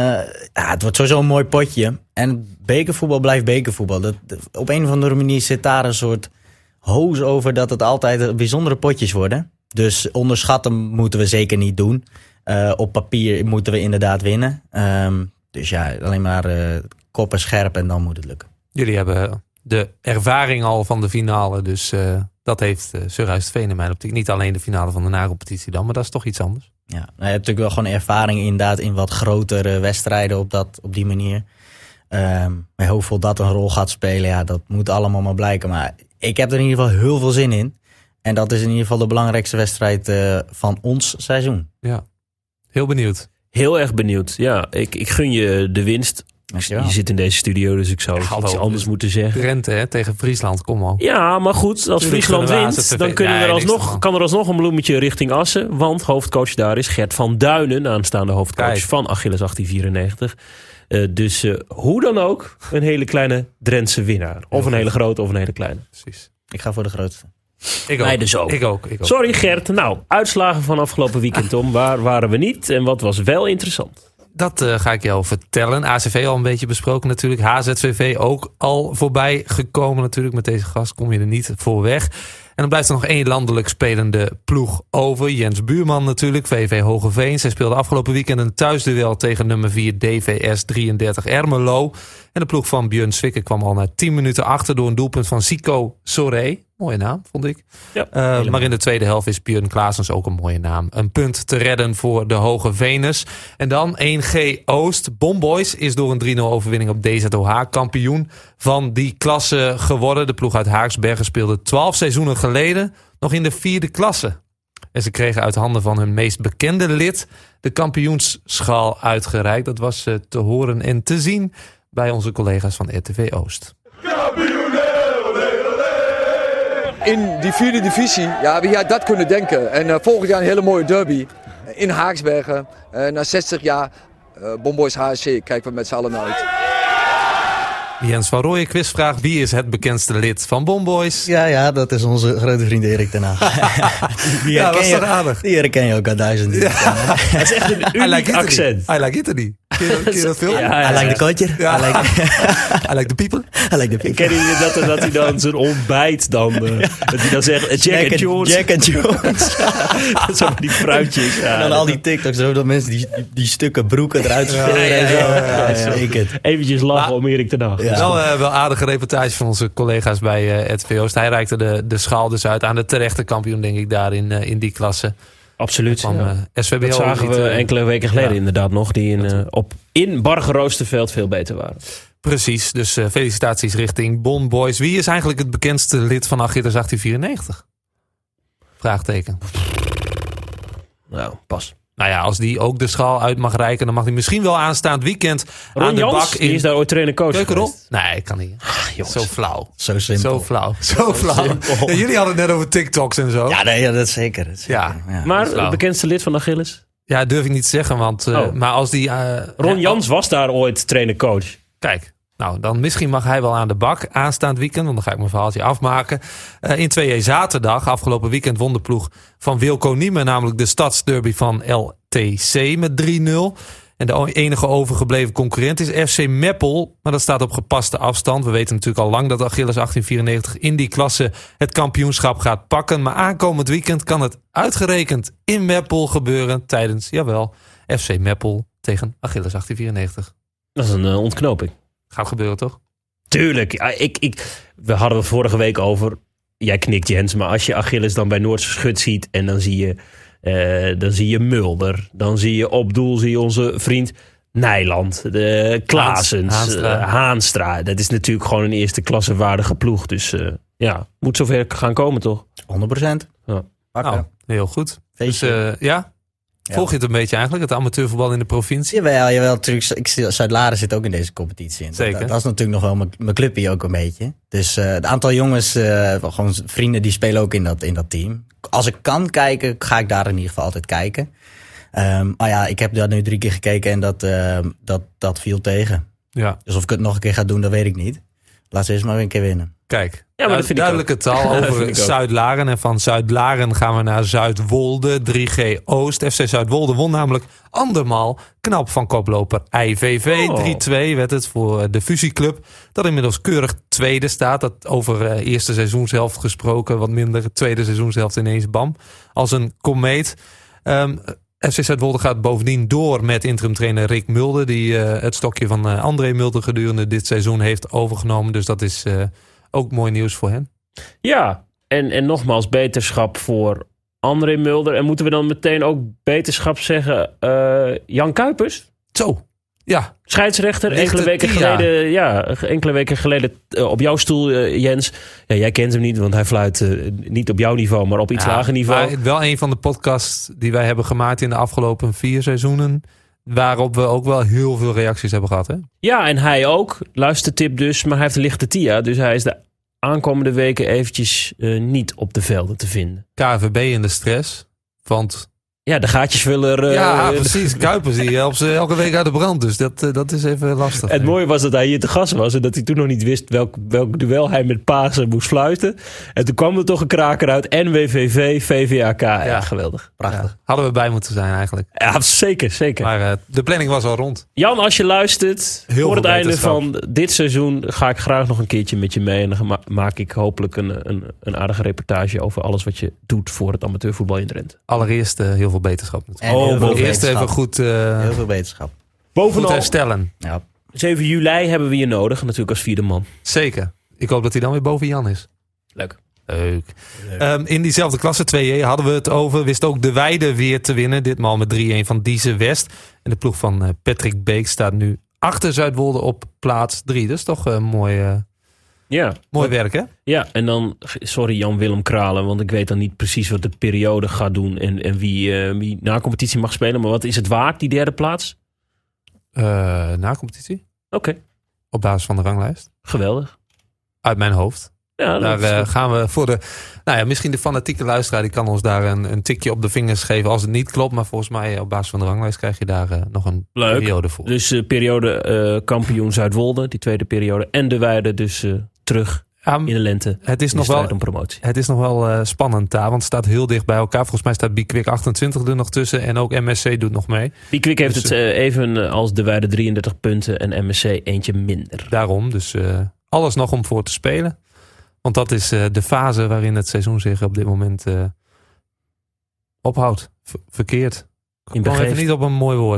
het wordt sowieso een mooi potje. En bekervoetbal blijft bekervoetbal. Op een of andere manier zit daar een soort hoos over dat het altijd bijzondere potjes worden. Dus onderschatten moeten we zeker niet doen. Op papier moeten we inderdaad winnen. Dus ja, alleen maar koppen scherp en dan moet het lukken. Jullie hebben de ervaring al van de finale, dus... Dat heeft Surhuis TV in mijn optiek. Niet alleen de finale van de nacompetitie dan, maar dat is toch iets anders. Ja, je hebt natuurlijk wel gewoon ervaring inderdaad in wat grotere wedstrijden op die manier. Maar hoeveel dat een rol gaat spelen, ja, dat moet allemaal maar blijken. Maar ik heb er in ieder geval heel veel zin in. En dat is in ieder geval de belangrijkste wedstrijd van ons seizoen. Ja, heel benieuwd. Heel erg benieuwd. Ja, ik gun je de winst. Je zit in deze studio, dus ik zou iets anders moeten zeggen. Drenthe tegen Friesland, kom al. Ja, maar goed, als Friesland wint, dan kan er alsnog een bloemetje richting Assen. Want hoofdcoach daar is Gert van Duinen, aanstaande hoofdcoach van Achilles 1894. Dus hoe dan ook, een hele kleine Drentse winnaar. Of een hele grote of een hele kleine. Precies. Ik ga voor de grootste. Ik ook. Sorry Gert. Nou, uitslagen van afgelopen weekend, Tom. Waar waren we niet en wat was wel interessant? Dat ga ik jou vertellen. ACV al een beetje besproken natuurlijk. HZVV ook al voorbij gekomen natuurlijk. Met deze gast kom je er niet voor weg. En dan blijft er nog één landelijk spelende ploeg over. Jens Buurman natuurlijk, VV Hogeveen. Zij speelde afgelopen weekend een thuisduel tegen nummer 4 DVS 33 Ermelo. En de ploeg van Björn Zwicker kwam al na 10 minuten achter door een doelpunt van Zico Soré. Mooie naam, vond ik. Ja, maar in de tweede helft is Björn Klaasens ook een mooie naam. Een punt te redden voor de Hogeveeners. En dan 1G Oost. Bomboys is door een 3-0 overwinning op DZOH kampioen van die klasse geworden. De ploeg uit Haaksbergen speelde 12 seizoenen geleden nog in de 4e klasse. En ze kregen uit handen van hun meest bekende lid de kampioensschaal uitgereikt. Dat was te horen en te zien bij onze collega's van RTV Oost. In die 4e divisie, ja, wie had dat kunnen denken? En volgend jaar een hele mooie derby in Haaksbergen. Na 60 jaar Bomboys HSC kijken we met z'n allen uit. Jens van Rooyen quizvraag. Wie is het bekendste lid van Bomboys? Ja, dat is onze grote vriend Erik ten Hag. Ja, was dat aardig. Die herken je ook al duizenden. Ja. Het is echt een uniek accent. I like Italy. Ken je dat film? I like the culture. Ja. I like the people. I like the people. Ken je dat hij dan zijn ontbijt dan... dat hij dan zegt Jack and Jones. Jack and Jones. Zo die fruitjes. Ja, en dan al die TikToks. Dat mensen die stukken broeken eruit scheuren. Eventjes lachen om Erik ten Hag. Wel aardige reportage van onze collega's bij RTV Oost. Hij reikte de schaal dus uit aan de terechte kampioen, denk ik, daar in die klasse. Absoluut. Van SVBO. Dat zagen we enkele weken geleden inderdaad nog. Die in Bargeroosterveld veel beter waren. Precies, dus felicitaties richting Bon Boys. Wie is eigenlijk het bekendste lid van Achilles 1894? Vraagteken. Nou, pas. Nou ja, als die ook de schaal uit mag reiken, dan mag hij misschien wel aanstaand weekend Ron aan de Jans, bak. die is daar ooit trainer-coach Keukenrol? geweest. Nee, ik kan niet. Zo flauw. Zo simpel. Zo flauw. Ja, jullie hadden het net over TikToks en zo. Ja, nee, dat is zeker. Ja. Maar het bekendste lid van Achilles? Ja, durf ik niet te zeggen, want maar als die... Ron Jans was daar ooit trainer-coach. Kijk, nou, dan misschien mag hij wel aan de bak aanstaand weekend. Want dan ga ik mijn verhaaltje afmaken. In 2J zaterdag, afgelopen weekend, won de ploeg van Wilco Niemen, namelijk de stadsderby van LTC met 3-0. En de enige overgebleven concurrent is FC Meppel. Maar dat staat op gepaste afstand. We weten natuurlijk al lang dat Achilles 1894 in die klasse het kampioenschap gaat pakken. Maar aankomend weekend kan het uitgerekend in Meppel gebeuren tijdens, jawel, FC Meppel tegen Achilles 1894. Dat is een ontknoping. Gaat gebeuren, toch? Tuurlijk. Ja, we hadden het vorige week over. Jij knikt, Jens. Maar als je Achilles dan bij Noordse Schut ziet. En dan zie je Mulder. Dan zie je op doel onze vriend Nijland. De Klaasens. Haanstra. Dat is natuurlijk gewoon een eerste klasse waardige ploeg. Dus moet zover gaan komen, toch? 100%. Ja. Nou, heel goed. Dus ja... Volg je het een beetje eigenlijk, het amateurvoetbal in de provincie? Jawel, natuurlijk. Zuid-Laren zit ook in deze competitie. Zeker. Dat is natuurlijk nog wel mijn clubje ook een beetje. Dus het aantal jongens, gewoon vrienden, die spelen ook in dat team. Als ik kan kijken, ga ik daar in ieder geval altijd kijken. Maar ja, ik heb daar nu 3 keer gekeken en dat viel tegen. Ja. Dus of ik het nog een keer ga doen, dat weet ik niet. Laat ze eerst maar weer een keer winnen. Kijk, ja, maar dat vind duidelijke taal over Zuid-Laren. En van Zuid-Laren gaan we naar Zuidwolde, 3G Oost. FC Zuidwolde won namelijk andermaal knap van koploper IVV. 3-2 werd het voor de fusieclub. Dat inmiddels keurig tweede staat. Dat over eerste seizoenshelft gesproken. Wat minder tweede seizoenshelft ineens bam. Als een komeet. FC Zuidwolde gaat bovendien door met interimtrainer Rick Mulder. Die het stokje van André Mulder gedurende dit seizoen heeft overgenomen. Dus dat is ook mooi nieuws voor hen. Ja, en nogmaals beterschap voor André Mulder. En moeten we dan meteen ook beterschap zeggen Jan Kuipers? Zo, ja. Scheidsrechter, enkele weken geleden op jouw stoel, Jens. Ja, jij kent hem niet, want hij fluit niet op jouw niveau, maar op iets lager niveau. Maar wel een van de podcasts die wij hebben gemaakt in de afgelopen 4 seizoenen. Waarop we ook wel heel veel reacties hebben gehad, hè? Ja, en hij ook. Luistertip dus, maar hij heeft een lichte TIA. Dus hij is de aankomende weken eventjes niet op de velden te vinden. KNVB in de stress, want... Ja, de gaatjesvuller... ja, precies. Kuipers, die helpt ze elke week uit de brand. Dus dat is even lastig. Het mooie was dat hij hier te gast was en dat hij toen nog niet wist welk duel hij met Pasen moest fluiten. En toen kwam er toch een kraker uit. NWVV, VVAK. Ja, geweldig. Prachtig. Ja, hadden we bij moeten zijn eigenlijk. Ja, zeker. Maar de planning was al rond. Jan, als je luistert, voor het einde van dit seizoen ga ik graag nog een keertje met je mee. En dan maak ik hopelijk een aardige reportage over alles wat je doet voor het amateurvoetbal in Drenthe. Allereerst heel veel beterschap. Eerst even goed, heel veel beterschap. Bovenal, goed herstellen. Ja. 7 juli hebben we je nodig, natuurlijk als 4e man. Zeker. Ik hoop dat hij dan weer boven Jan is. Leuk. In diezelfde klasse 2J hadden we het over. Wist ook de Weide weer te winnen. Ditmaal met 3-1 van Diezen West. En de ploeg van Patrick Beek staat nu achter Zuidwolde op plaats 3. Dat is toch mooi... Mooi werk, hè? Ja, en dan, sorry Jan-Willem Kralen, want ik weet dan niet precies wat de periode gaat doen en wie na competitie mag spelen. Maar wat is het waard, die 3e plaats? Na competitie? Oké. Op basis van de ranglijst. Geweldig. Uit mijn hoofd. Ja, daar gaan we voor de... Nou ja, misschien de fanatieke luisteraar die kan ons daar een tikje op de vingers geven als het niet klopt. Maar volgens mij op basis van de ranglijst krijg je daar nog een periode voor. Dus periode kampioen Zuidwolde, die 2e periode. En de Weide dus terug in de lente. Het is nog wel om promotie. Het is nog wel spannend daar, want het staat heel dicht bij elkaar. Volgens mij staat Bikwik 28 er nog tussen en ook MSC doet nog mee. Bikwik heeft het even als de Weide 33 punten en MSC eentje minder. Daarom, dus alles nog om voor te spelen. Want dat is de fase waarin het seizoen zich op dit moment ophoudt. Verkeerd. Ik kom even niet op een mooi woord.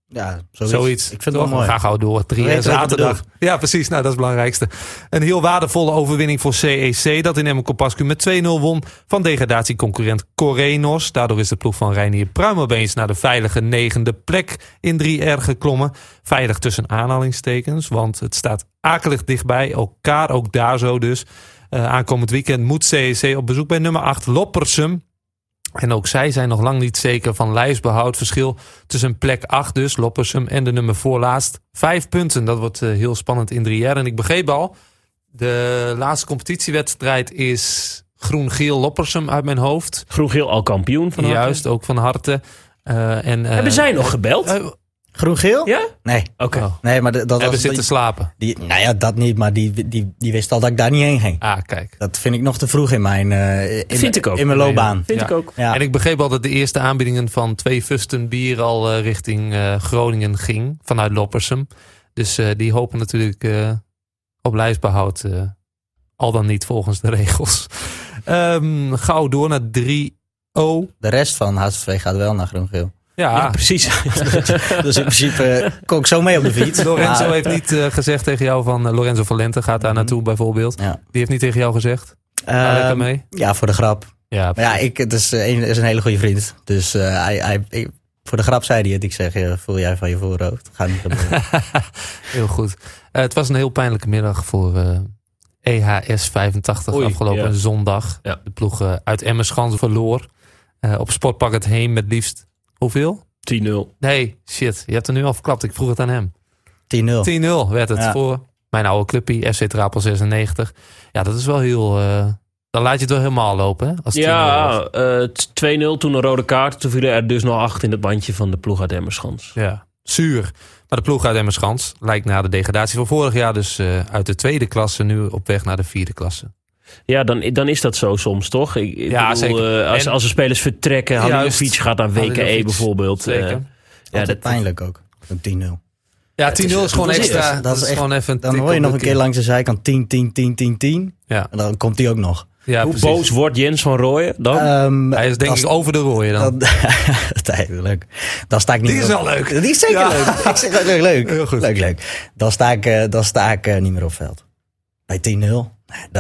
Ja, zoiets. Ik vind het wel mooi. We gaan gauw door. 3 zaterdag. Ja, precies. Nou, dat is het belangrijkste. Een heel waardevolle overwinning voor CEC. Dat in Emmen-Kopascu met 2-0 won van degradatieconcurrent Correnos. Daardoor is de ploeg van Reinier Pruimelbeens naar de veilige 9e plek in 3R geklommen. Veilig tussen aanhalingstekens, want het staat akelig dichtbij. Elkaar ook daar zo dus. Aankomend weekend moet CEC op bezoek bij nummer 8 Loppersum. En ook zij zijn nog lang niet zeker van lijstbehoud. Verschil tussen plek 8 dus, Loppersum, en de nummer voorlaatst. 5 punten, dat wordt heel spannend in 3R. En ik begreep al, de laatste competitiewedstrijd is Groen-Geel Loppersum uit mijn hoofd. Groen-Geel al kampioen van harte. Juist, ook van harte. Hebben zij nog gebeld? Groen-Geel? Ja? Nee. Oké. Oh. Nee, maar dat Hebben zitten slapen. Nou ja, dat niet, maar die wist al dat ik daar niet heen ging. Ah, kijk. Dat vind ik nog te vroeg in mijn, in mijn loopbaan. Vind ik ook. Ja. En ik begreep al dat de eerste aanbiedingen van 2 fusten bier al richting Groningen ging. Vanuit Loppersum. Dus die hopen natuurlijk op lijstbehoud. Al dan niet volgens de regels. Gauw door naar 3O. De rest van HSV gaat wel naar Groen-Geel. Ja, precies. Dus in principe kom ik zo mee op de fiets. Lorenzo heeft niet gezegd tegen jou van Lorenzo Valente gaat daar naartoe bijvoorbeeld. Ja. Die heeft niet tegen jou gezegd. Ga lekker mee. Ja, voor de grap. Ja, maar ja, het is een hele goede vriend. Dus voor de grap zei hij het. Ik zeg, voel jij van je voorhoofd? Gaat niet gebeuren. Heel goed. Het was een heel pijnlijke middag voor EHS 85 afgelopen zondag. Ja. De ploeg uit Emmenschans verloor. Op Sportpark het Heem met liefst hoeveel? 10-0. Nee, shit. Je hebt er nu al verklapt. Ik vroeg het aan hem. 10-0. 10-0 werd het voor mijn oude clubpie, FC Trapel 96. Ja, dat is wel heel... dan laat je het wel helemaal lopen, hè? Als 2-0 toen een rode kaart. Toen vielen er dus nog 8 in het bandje van de ploeg uit Emmerschans. Ja, zuur. Maar de ploeg uit Emmerschans lijkt na de degradatie van vorig jaar dus uit de 2e klasse nu op weg naar de 4e klasse. Ja, dan is dat zo soms, toch? Ik bedoel, zeker. Als er spelers vertrekken, Halilovic gaat naar WKE bijvoorbeeld. Ja, dat is pijnlijk ook. 10-0. Ja, 10-0 is gewoon extra. Dat is echt, gewoon even dan hoor je nog een keer langs de zijkant 10. Ja. En dan komt hij ook nog. Ja, hoe boos wordt Jens van Rooyen dan? Hij is denk ik over de Rooyen dan. Leuk. Dan sta ik niet die is wel leuk. Die is zeker leuk. Ik zeg leuk. Heel goed. Leuk. Dan sta ik niet meer op veld. Bij 10-0.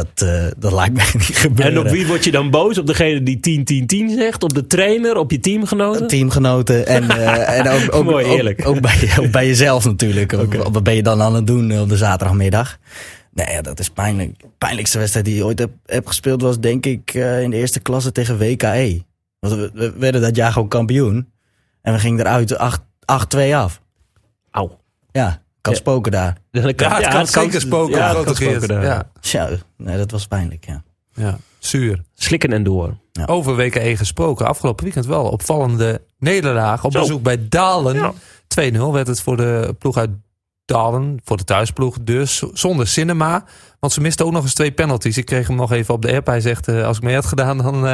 Dat lijkt mij niet gebeuren. En op wie word je dan boos? Op degene die 10-10-10 zegt? Op de trainer? Op je teamgenoten? Teamgenoten. En ook, mooi, eerlijk. Ook bij jezelf natuurlijk. Okay. Wat ben je dan aan het doen op de zaterdagmiddag? Nee, ja, dat is pijnlijk. De pijnlijkste wedstrijd die je ooit heb gespeeld was denk ik in de eerste klasse tegen WKE. Want we werden dat jaar gewoon kampioen. En we gingen eruit 8-2 af. Auw. Ja. Kan spoken daar. Het kan zeker spoken. Ja, het kan spoken daar. Ja, nee, dat was pijnlijk, ja. Zuur. Slikken en door. Ja. Over WKE gesproken. Afgelopen weekend wel opvallende nederlaag. Op bezoek bij Dalen. Ja. 2-0 werd het voor de ploeg uit Dalen. Voor de thuisploeg. Dus zonder cinema. Want ze misten ook nog eens 2 penalties. Ik kreeg hem nog even op de app. Hij zegt, als ik mee had gedaan,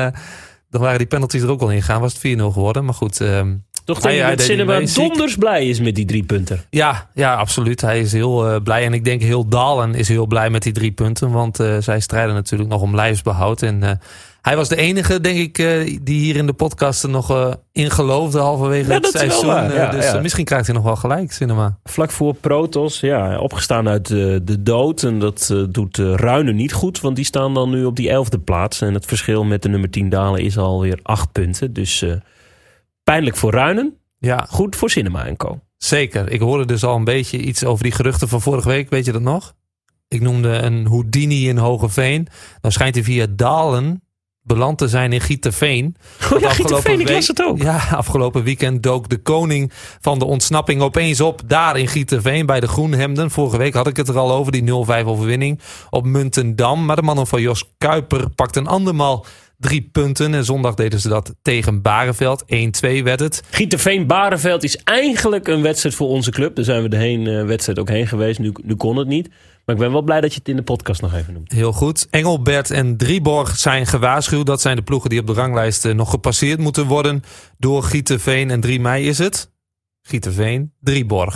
dan waren die penalties er ook al ingegaan. Was het 4-0 geworden. Maar goed... Toch denk ik dat Cinema donders blij is met die 3 punten. Ja, absoluut. Hij is heel blij. En ik denk heel Dalen is heel blij met die 3 punten. Want zij strijden natuurlijk nog om lijfsbehoud. En hij was de enige, denk ik, die hier in de podcast er nog in geloofde halverwege het seizoen. Dus misschien krijgt hij nog wel gelijk, Cinema. Vlak voor Protos, opgestaan uit de dood. En dat doet Ruinen niet goed. Want die staan dan nu op die 11e plaats. En het verschil met de nummer 10 Dalen is alweer 8 punten. Dus... pijnlijk voor Ruinen, goed voor Cinema & Co. Zeker. Ik hoorde dus al een beetje iets over die geruchten van vorige week. Weet je dat nog? Ik noemde een Houdini in Hogeveen. Nou schijnt hij via Dalen beland te zijn in Gieterveen. Gieterveen, ik las het ook. Ja, afgelopen weekend dook de koning van de ontsnapping opeens op. Daar in Gieterveen bij de Groenhemden. Vorige week had ik het er al over, die 0-5 overwinning op Muntendam. Maar de mannen van Jos Kuiper pakten andermaal 3 punten. En zondag deden ze dat tegen Bareveld. 1-2 werd het. Gieterveen-Bareveld is eigenlijk een wedstrijd voor onze club. Daar zijn we de wedstrijd ook heen geweest. Nu kon het niet. Maar ik ben wel blij dat je het in de podcast nog even noemt. Heel goed. Engelbert en Drieborg zijn gewaarschuwd. Dat zijn de ploegen die op de ranglijst nog gepasseerd moeten worden door Gieterveen. En 3 mei is het. Gieterveen, Drieborg.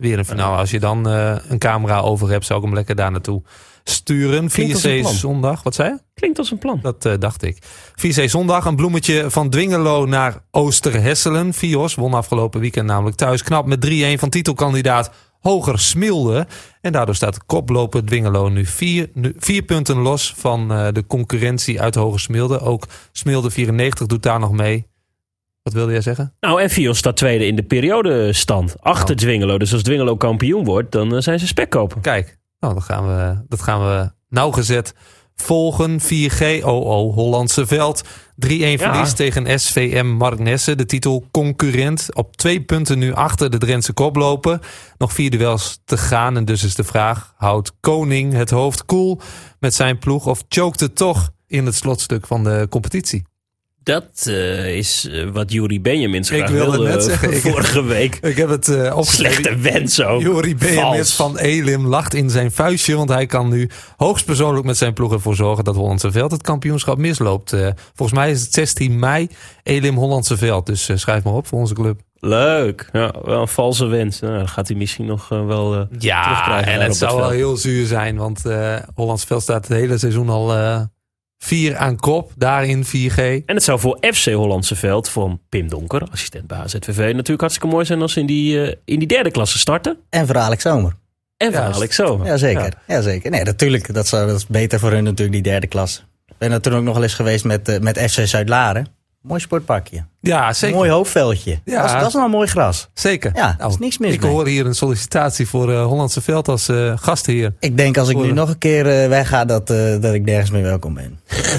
weer een finale. Als je dan een camera over hebt, zou ik hem lekker daar naartoe sturen. 4C zondag. Wat zei je? Klinkt als een plan. Dat dacht ik. 4C zondag. Een bloemetje van Dwingelo naar Oosterhesselen. Vios won afgelopen weekend namelijk thuis knap met 3-1 van titelkandidaat Hoger Smilde. En daardoor staat de koploper Dwingelo nu 4 punten los van de concurrentie uit Hoger Smilde. Ook Smilde 94 doet daar nog mee. Wat wilde jij zeggen? Nou, en Vios staat tweede in de periodestand. Achter Dwingelo. Dus als Dwingelo kampioen wordt, dan zijn ze spekkoper. Kijk, dat gaan we nauwgezet volgen. 4G, Hollandse Veld. 3-1 verlies tegen SVM Marknesse. De titelconcurrent. Op 2 punten nu achter de Drentse koploper. Nog 4 duels te gaan. En dus is de vraag, houdt Koning het hoofd koel met zijn ploeg? Of choked het toch in het slotstuk van de competitie? Dat is wat Juri Benjamins graag wilde net zeggen, vorige week. Ik heb het opgeschreven. Slechte wens ook. Juri Benjamins van Elim lacht in zijn vuistje. Want hij kan nu hoogstpersoonlijk met zijn ploeg ervoor zorgen dat Hollandse Veld het kampioenschap misloopt. Volgens mij is het 16 mei Elim Hollandse Veld. Dus schrijf maar op voor onze club. Leuk. Ja, wel een valse wens. Nou, dan gaat hij misschien nog wel terugkrijgen. En het zou wel heel zuur zijn. Want Hollandse Veld staat het hele seizoen al 4 aan kop, daarin 4G. En het zou voor FC Hollandse Veld, voor Pim Donker, assistent bij HZVV, natuurlijk hartstikke mooi zijn als ze in die derde klasse starten. En voor Alex Zomer. Alex Zomer. Jazeker. Nee, natuurlijk. Dat is beter voor hun natuurlijk, die derde klasse. Ik ben er toen ook nog wel eens geweest met FC Zuid-Laren. Mooi sportparkje. Ja, zeker. Mooi hoofdveldje. Ja. Dat is wel mooi gras. Zeker. Ja, er is niks mis Ik mee. hoor hier een sollicitatie voor Hollandse Veld als gastheer. Ik denk als ik nu nog een keer wegga dat ik nergens meer welkom ben.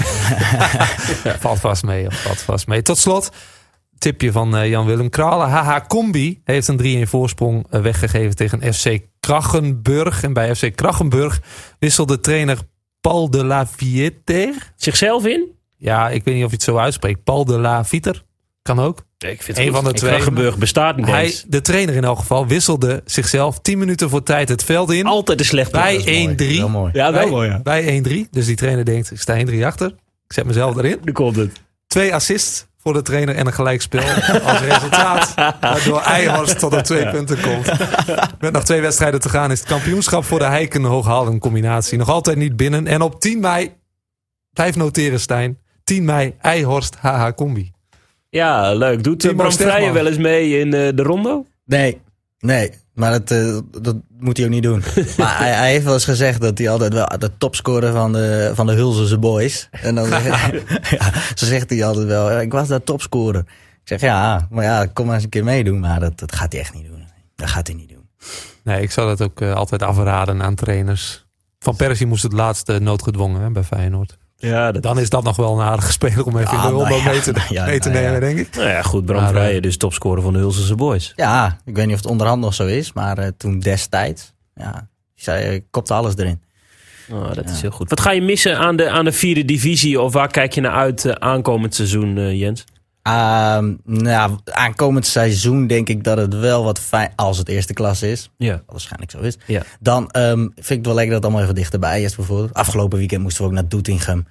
Valt vast mee. Tot slot, tipje van Jan-Willem Kralen. HH Combi heeft een 3-1 voorsprong weggegeven tegen FC Krachenburg. En bij FC Krachenburg wisselde trainer Paul de la Vieter zichzelf in? Ja, ik weet niet of je het zo uitspreekt. Paul de la Vieter. Kan ook. Ik vind een van de twee. Krachenburg bestaat niet eens. De trainer in elk geval wisselde zichzelf 10 minuten voor tijd het veld in. Altijd de slechte. Bij 1-3. Wel mooi. Ja, wel mooi. Ja. Bij 1-3. Dus die trainer denkt, ik sta 1-3 achter. Ik zet mezelf erin. Nu komt het. 2 assists voor de trainer en een gelijkspel als resultaat. Waardoor Eijhorst tot op 2 punten komt. Met nog 2 wedstrijden te gaan is het kampioenschap voor de Heiken-Hooghalden combinatie nog altijd niet binnen. En op 10 mei, blijf noteren Stijn, 10 mei Eijhorst HH Combi. Ja, leuk. Doet Bram Vrijen wel eens mee in de rondo? Nee. Maar dat moet hij ook niet doen. Maar hij heeft wel eens gezegd dat hij altijd wel de topscorer van de Hulzense boys. En dan zo zegt hij altijd wel, ik was daar topscorer. Ik zeg kom maar eens een keer meedoen. Maar dat gaat hij echt niet doen. Dat gaat hij niet doen. Nee, ik zou dat ook altijd afraden aan trainers. Van Persie moest het laatste noodgedwongen bij Feyenoord. Ja, dan is dat nog wel een aardige speler om even in de rondo mee te nemen, denk ik. Nou ja, goed. Bram Vrijen, dus topscorer van de Hulzense boys. Ja, ik weet niet of het onderhand nog zo is. Maar toen destijds, kopte alles erin. Oh, dat is heel goed. Wat ga je missen aan de vierde divisie? Of waar kijk je naar uit aankomend seizoen, Jens? Aankomend seizoen denk ik dat het wel wat fijn, als het eerste klasse is, wat waarschijnlijk zo is, dan vind ik het wel lekker dat het allemaal even dichterbij is bijvoorbeeld. Afgelopen weekend moesten we ook naar Doetinchem.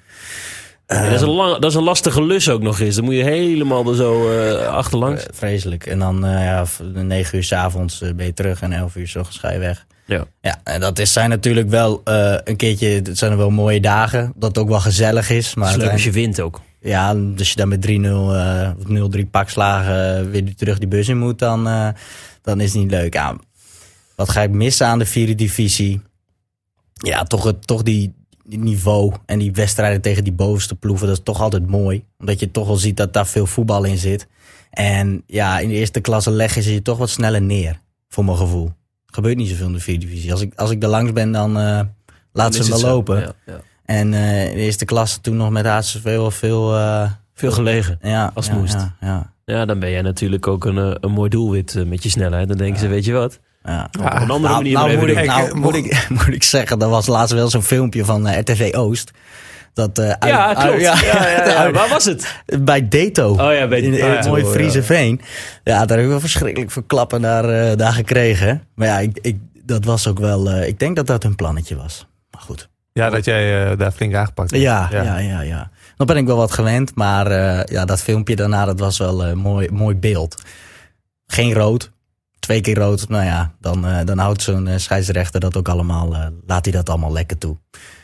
Dat is een lastige lus ook nog eens. Dan moet je helemaal er zo achterlangs. Vreselijk. En dan 9 uur 's avonds ben je terug en 11 uur 's ochtends ga je weg. Ja, en dat zijn natuurlijk wel een keertje, het zijn er wel mooie dagen, dat het ook wel gezellig is. Maar het is leuk als je wint ook. Ja, dus je dan met 3-0 0-3 pakslagen weer terug die bus in moet, dan is het niet leuk. Ja, wat ga ik missen aan de vierde divisie? Ja, toch die niveau en die wedstrijden tegen die bovenste ploegen, dat is toch altijd mooi. Omdat je toch wel ziet dat daar veel voetbal in zit. En ja, in de eerste klasse leggen ze je toch wat sneller neer, voor mijn gevoel. Er gebeurt niet zoveel in de vierde divisie. Als ik er langs ben, dan laat ze me lopen. Ja. En in de eerste klasse toen nog met HCV wel veel gelegen. Ja, als het moest. Ja, dan ben jij natuurlijk ook een mooi doelwit met je snelheid. Dan denken ze, weet je wat? Ja. Op een andere manier. Moet ik zeggen, er was laatst wel zo'n filmpje van RTV Oost. Dat, klopt. Waar was het? Bij Deto. Oh ja, bij in mooie Friese Veen. Ja, daar heb ik wel verschrikkelijk veel klappen daar gekregen. Maar ja, dat was ook wel... ik denk dat dat hun plannetje was. Maar goed. Ja, dat jij daar flink aangepakt hebt. Ja. Dan ben ik wel wat gewend. Maar dat filmpje daarna, dat was wel een mooi beeld. Geen rood. 2 keer rood, nou ja, dan houdt zo'n scheidsrechter dat ook allemaal, laat hij dat allemaal lekker toe.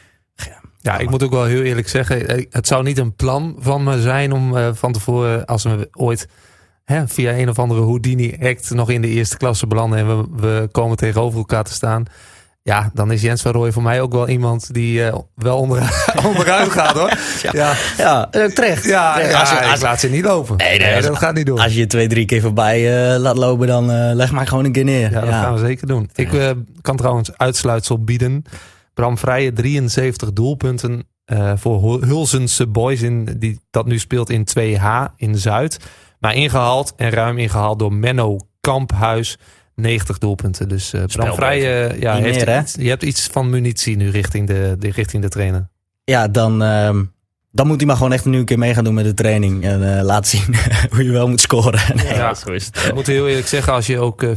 Ja, ik moet ook wel heel eerlijk zeggen, het zou niet een plan van me zijn om van tevoren, als we ooit via een of andere Houdini-act nog in de eerste klasse belanden en we komen tegenover elkaar te staan. Ja, dan is Jens van Rooij voor mij ook wel iemand die wel onderuit gaat, hoor. Ja, terecht. Ja, ik laat ze niet lopen. Nee, dat gaat niet door. Als je 2-3 keer voorbij laat lopen, dan leg maar gewoon een keer neer. Ja, dat gaan we zeker doen. Ik kan trouwens uitsluitsel bieden. Bram Vrijen, 73 doelpunten voor Hulzense Boys, dat nu speelt in 2H in Zuid. Maar ingehaald en ruim ingehaald door Menno Kamphuis. 90 doelpunten. Dus Bram Vrijen, je hebt iets van munitie nu richting de trainer. Ja, dan moet hij maar gewoon echt nu een keer mee gaan doen met de training. En laten zien hoe je wel moet scoren. Ja, zo is het. Ik moet heel eerlijk zeggen, als je ook 4-8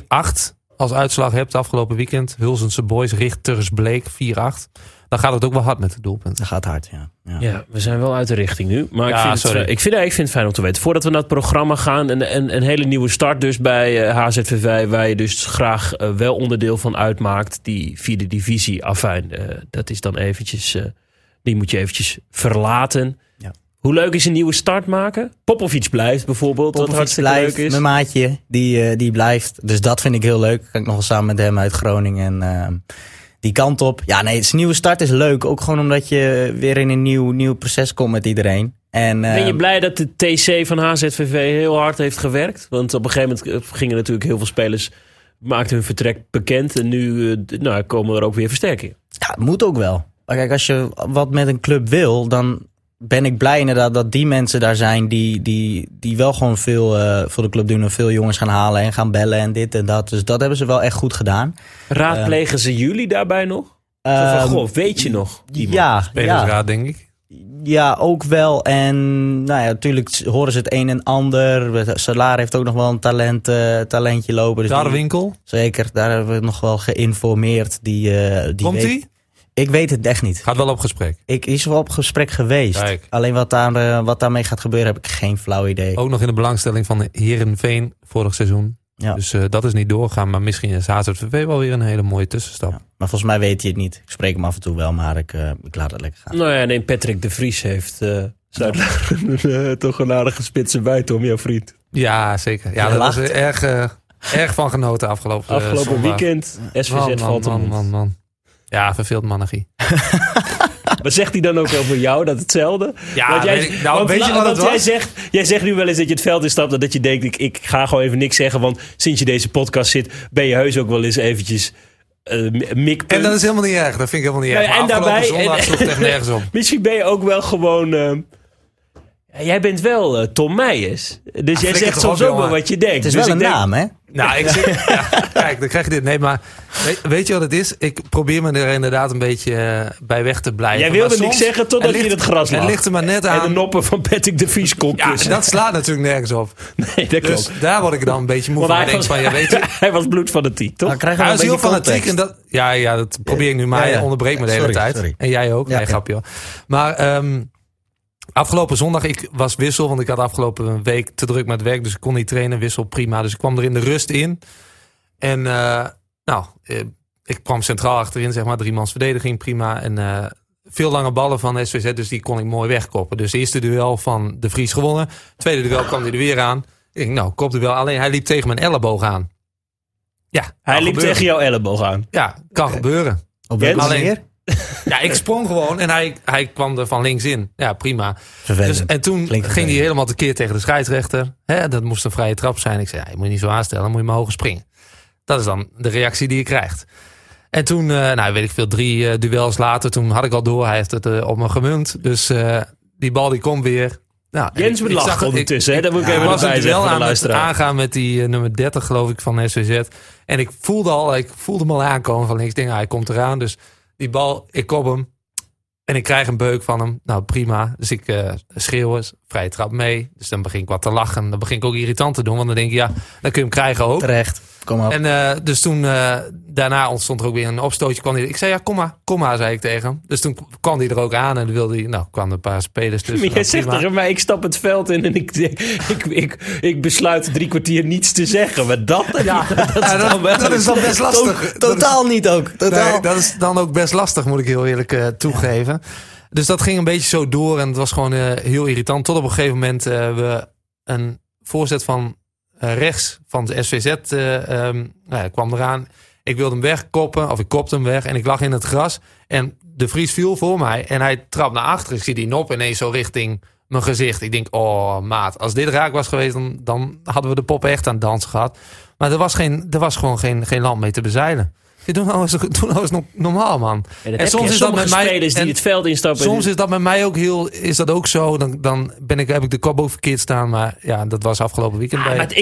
als uitslag hebt afgelopen weekend. Hulzense Boys, Richters Bleek 4-8. Dan gaat het ook wel hard met het doelpunt. Dat gaat hard, ja, we zijn wel uit de richting nu. Maar ik vind het fijn om te weten. Voordat we naar het programma gaan. Een hele nieuwe start dus bij HZVV. Waar je dus graag wel onderdeel van uitmaakt. Die 4e divisie. Afijn, dat is dan eventjes... die moet je eventjes verlaten. Ja. Hoe leuk is een nieuwe start maken? Popovic blijft bijvoorbeeld. Wat hartstikke leuk is. Mijn maatje, die blijft. Dus dat vind ik heel leuk. Kan ik nog wel samen met hem uit Groningen en... die kant op. Ja, nee, het nieuwe start is leuk. Ook gewoon omdat je weer in een nieuw proces komt met iedereen. En, ben je blij dat de TC van HZVV heel hard heeft gewerkt? Want op een gegeven moment gingen natuurlijk heel veel spelers... maakten hun vertrek bekend. En nu komen er ook weer versterkingen. Ja, het moet ook wel. Maar kijk, als je wat met een club wil... dan ben ik blij inderdaad dat die mensen daar zijn... die wel gewoon veel voor de club doen... en veel jongens gaan halen en gaan bellen en dit en dat. Dus dat hebben ze wel echt goed gedaan. Raadplegen ze jullie daarbij nog? Weet je nog? Spelersraad, denk ik. Ja, ook wel. En natuurlijk horen ze het een en ander. Salaar heeft ook nog wel een talentje lopen. Dus Darwinkel? Zeker, daar hebben we nog wel geïnformeerd. Komt hij? Ik weet het echt niet. Gaat wel op gesprek? Ik is wel op gesprek geweest. Kijk. Alleen wat daarmee gaat gebeuren heb ik geen flauw idee. Ook nog in de belangstelling van Heerenveen vorig seizoen. Ja. Dus dat is niet doorgegaan. Maar misschien is HZVV wel weer een hele mooie tussenstap. Ja. Maar volgens mij weet hij het niet. Ik spreek hem af en toe wel, maar ik laat het lekker gaan. Nou ja, nee, Patrick de Vries heeft toch een aardige spitse bij, Tom, jouw vriend. Ja, zeker. Ja, daar was erg van genoten afgelopen weekend. SVZ valt hem. Man. Ja, verveeld mannegie. Maar zegt hij dan ook over jou dat hetzelfde? Ja, weet je wat het was? Jij zegt nu wel eens dat je het veld instapt... en dat je denkt, ik ga gewoon even niks zeggen... want sinds je deze podcast zit... ben je heus ook wel eens eventjes mikpunt. En dat is helemaal niet erg. Dat vind ik helemaal niet erg. En daarbij zondag sloeg het echt nergens op. Misschien ben je ook wel gewoon... jij bent wel Tom Meijers. Dus jij zegt soms ook wel wat je denkt. Het is wel een naam, hè? Nou, kijk, dan krijg je dit. Nee, maar weet je wat het is? Ik probeer me er inderdaad een beetje bij weg te blijven. Jij wilde niks zeggen totdat je in het gras lag. Het ligt er maar net aan. En de noppen van Patrick de Vries komt Ja, dat slaat natuurlijk nergens op. Nee, dat klopt. Dus daar word ik dan een beetje moe van. Hij was bloedfanatiek, toch? Hij was heel fanatiek. En dat probeer ik nu. Maar hij onderbreekt me de hele tijd. Sorry. En jij ook? Nee, grapje hoor. Maar... afgelopen zondag, ik was wissel, want ik had afgelopen week te druk met werk. Dus ik kon niet trainen, wissel prima. Dus ik kwam er in de rust in. En ik kwam centraal achterin, zeg maar, 3-mans verdediging, prima. En veel lange ballen van SVZ, dus die kon ik mooi wegkoppen. Dus de eerste duel van de Vries gewonnen. Tweede duel kwam hij er weer aan. Ik denk, kopduel. Alleen hij liep tegen mijn elleboog aan. Ja, hij liep tegen jouw elleboog aan? Ja, kan gebeuren. Op welke manier? Ja, ik sprong gewoon en hij kwam er van links in. Ja, prima. Dus, en toen ging hij helemaal tekeer tegen de scheidsrechter. Dat moest een vrije trap zijn. Ik zei, je moet je niet zo aanstellen, dan moet je maar hoger springen. Dat is dan de reactie die je krijgt. En toen, weet ik veel, 3 duels later, toen had ik al door. Hij heeft het op me gemunt. Dus die bal die komt weer. Nou, Jens moet lachen ondertussen. Dat moet ik even was erbij zeggen wel aan het aangaan met die nummer 30, geloof ik, van SVZ. En ik voelde hem al aankomen van links. Ik denk, hij komt eraan, dus... Die bal, ik kop hem. En ik krijg een beuk van hem. Nou, prima. Dus ik schreeuw eens. Vrije trap mee. Dus dan begin ik wat te lachen. Dan begin ik ook irritant te doen. Want dan denk ik, dan kun je hem krijgen ook. Terecht. Kom op. En dus toen, daarna ontstond er ook weer een opstootje. Ik zei, ja, kom maar, zei ik tegen hem. Dus toen kwam hij er ook aan en kwamen een paar spelers tussen. Maar jij zegt tegen mij, ik stap het veld in en ik besluit 3 kwartier niets te zeggen. Maar dat is dan best lastig. Totaal niet ook. Totaal. Nee, dat is dan ook best lastig, moet ik heel eerlijk toegeven. Dus dat ging een beetje zo door en het was gewoon heel irritant. Tot op een gegeven moment we een voorzet van rechts van de SVZ kwam eraan. Ik wilde hem wegkoppen, of ik kopte hem weg en ik lag in het gras. En de Vries viel voor mij en hij trapt naar achter. Ik zie die nop ineens zo richting mijn gezicht. Ik denk, oh maat, als dit raak was geweest, dan hadden we de poppen echt aan het dansen gehad. Maar er was gewoon geen land mee te bezeilen. Doe nou eens normaal, man. En soms is dat met mij spelers die het veld instappen. Soms is dat met mij ook ook zo. Dan heb ik de kop ook verkeerd staan. Maar ja, dat was afgelopen weekend.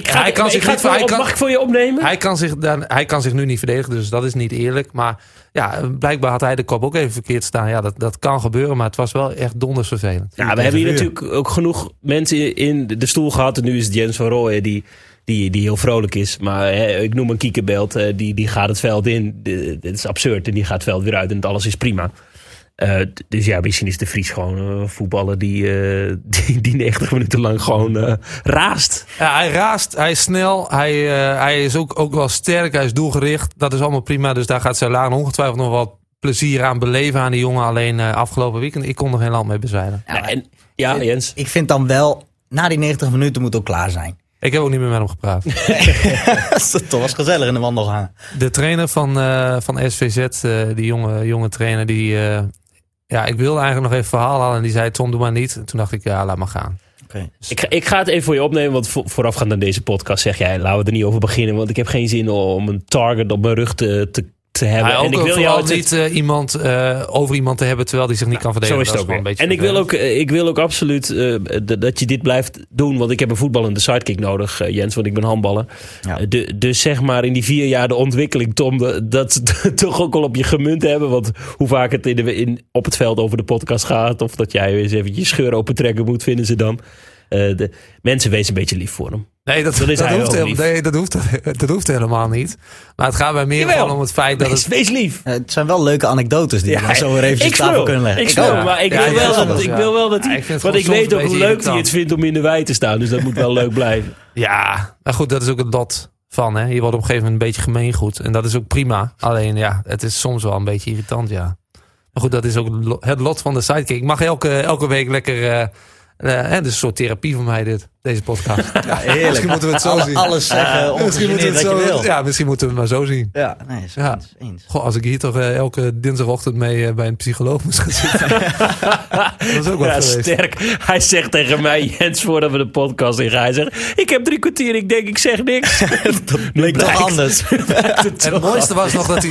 Mag ik voor je opnemen? Hij kan zich nu niet verdedigen, dus dat is niet eerlijk. Maar ja, blijkbaar had hij de kop ook even verkeerd staan. Ja, dat kan gebeuren, maar het was wel echt donders vervelend. Ja, we hebben hier natuurlijk ook genoeg mensen in de stoel gehad. En nu is het Jens van Rooyen die heel vrolijk is. Maar ik noem een Kiekenbelt, die gaat het veld in. Dit is absurd en die gaat het veld weer uit en alles is prima. Dus ja, misschien is de Vries gewoon een voetballer die 90 minuten lang gewoon raast. Ja, hij raast, hij is snel, hij is ook wel sterk, hij is doelgericht. Dat is allemaal prima, dus daar gaat Ceylaren ongetwijfeld nog wat plezier aan beleven aan die jongen. Alleen afgelopen weekend, ik kon er geen land mee bezeilen. Ja, Jens. Ik vind dan wel, na die 90 minuten moet het ook klaar zijn. Ik heb ook niet meer met hem gepraat. Dat was gezellig in de wandelgangen. De trainer van SVZ, die jonge trainer, ik wilde eigenlijk nog even verhaal halen. En die zei, Tom, doe maar niet. En toen dacht ik, ja, laat maar gaan. Okay. Ik ga het even voor je opnemen, want voorafgaand aan deze podcast zeg jij, laten we er niet over beginnen. Want ik heb geen zin om een target op mijn rug te hebben. En ik wil jou niet over iemand te hebben terwijl die zich niet kan verdedigen. Zo is het ook. Een beetje en ik wil ook absoluut dat je dit blijft doen. Want ik heb een voetballende sidekick nodig, Jens. Want ik ben handballer. Ja. Dus zeg maar in die 4 jaar de ontwikkeling, Tom, dat toch ook al op je gemunt hebben. Want hoe vaak het op het veld over de podcast gaat. Of dat jij eens even je scheur opentrekken moet, vinden ze dan. De mensen, wees een beetje lief voor hem. Nee, dat hoeft helemaal niet. Maar het gaat bij meer gewoon om het feit dat wees lief. Het zijn wel leuke anekdotes die we zo weer even op tafel kunnen leggen. Ik wil wel dat hij... Want ik weet ook hoe leuk hij het vindt om in de wei te staan. Dus dat moet wel leuk blijven. Ja, maar goed, dat is ook het lot van. Hè. Je wordt op een gegeven moment een beetje gemeengoed. En dat is ook prima. Alleen ja, het is soms wel een beetje irritant, ja. Maar goed, dat is ook het lot van de sidekick. Ik mag elke week lekker... dus een soort therapie voor mij deze podcast. Ja, heerlijk. Misschien moeten we het zo zien. Alles zeggen misschien moeten we het zo wil. Ja, misschien moeten we het maar zo zien. Ja, nee, eens. Goh, als ik hier toch elke dinsdagochtend mee bij een psycholoog moest gaan zitten. Dat is ook wat geweest. Sterk. Hij zegt tegen mij, Jens, voordat we de podcast in gaan, hij zegt, ik heb 3 kwartier, ik zeg niks. Dat bleek toch anders. Het mooiste was nog dat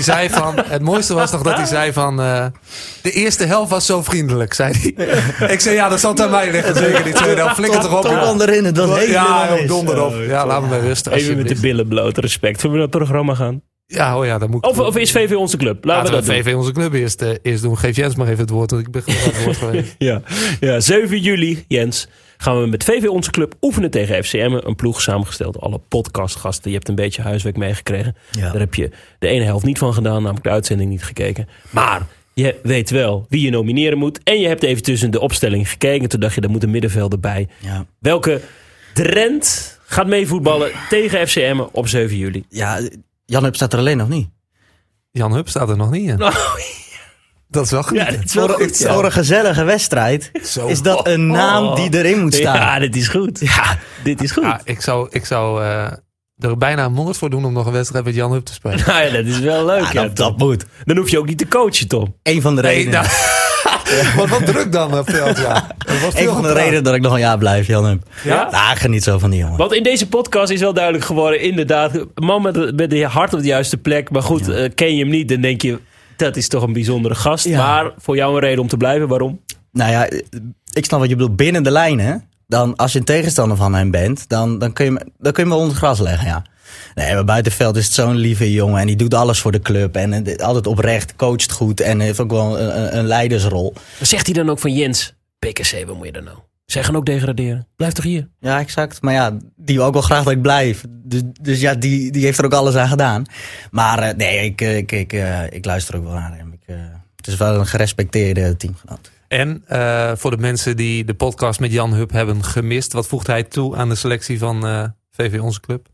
hij zei van, de eerste helft was zo vriendelijk, zei hij. Ik zei, ja, dat zal aan mij liggen. Zeker die tweede helft. Flikker toch op. Toch erin, dat hele donder op. Ja, laat me bij rust. Even met de billen bloot. Respect. Zullen we naar het programma gaan? Ja, dat moet ik. Of is VV onze club? Laten we VV onze club eerst doen. Geef Jens maar even het woord, want ik ben gewoon het woord geweest. Ja, 7 juli, Jens, gaan we met VV onze club oefenen tegen FCM. Een ploeg samengesteld, alle podcastgasten. Je hebt een beetje huiswerk meegekregen. Ja. Daar heb je de ene helft niet van gedaan, namelijk de uitzending niet gekeken. Maar je weet wel wie je nomineren moet. En je hebt even tussen de opstelling gekeken. Toen dacht je, daar moet een middenvelder bij. Ja. Welke Drent gaat meevoetballen tegen FCM op 7 juli? Ja, Jan Hup staat er alleen nog niet. Jan Hup staat er nog niet in. Dat is wel goed. Ja, voor een gezellige wedstrijd is dat een naam die erin moet staan. Ja, dit is goed. Ja, ik zou er bijna een mond voor doen om nog een wedstrijd met Jan Hup te spelen. Nou ja, dat is wel leuk. Ja, dat moet. Dan hoef je ook niet te coachen, Tom. Eén van de redenen. Wat druk dan op veld, ja. Eén van de redenen dat ik nog een jaar blijf, Jan Hup. Ja? Ik geniet zo van die jongen. Want in deze podcast is wel duidelijk geworden, inderdaad, een man met de hart op de juiste plek. Maar goed, ken je hem niet, dan denk je, dat is toch een bijzondere gast. Ja. Maar voor jou een reden om te blijven, waarom? Nou ja, ik snap wat je bedoelt. Binnen de lijnen, dan als je een tegenstander van hem bent, dan kun je hem wel onder het gras leggen, ja. Nee, maar buitenveld is het zo'n lieve jongen. En die doet alles voor de club. En altijd oprecht, coacht goed. En heeft ook wel een leidersrol. Zegt hij dan ook van Jens, PKC, wat moet je dan nou? Zij gaan ook degraderen. Blijf toch hier? Ja, exact. Maar ja, die wil ook wel graag dat ik blijf. Dus ja, die heeft er ook alles aan gedaan. Maar nee, ik luister ook wel naar hem. Het is wel een gerespecteerde teamgenoot. En voor de mensen die de podcast met Jan Hub hebben gemist, wat voegt hij toe aan de selectie van VV Onze Club?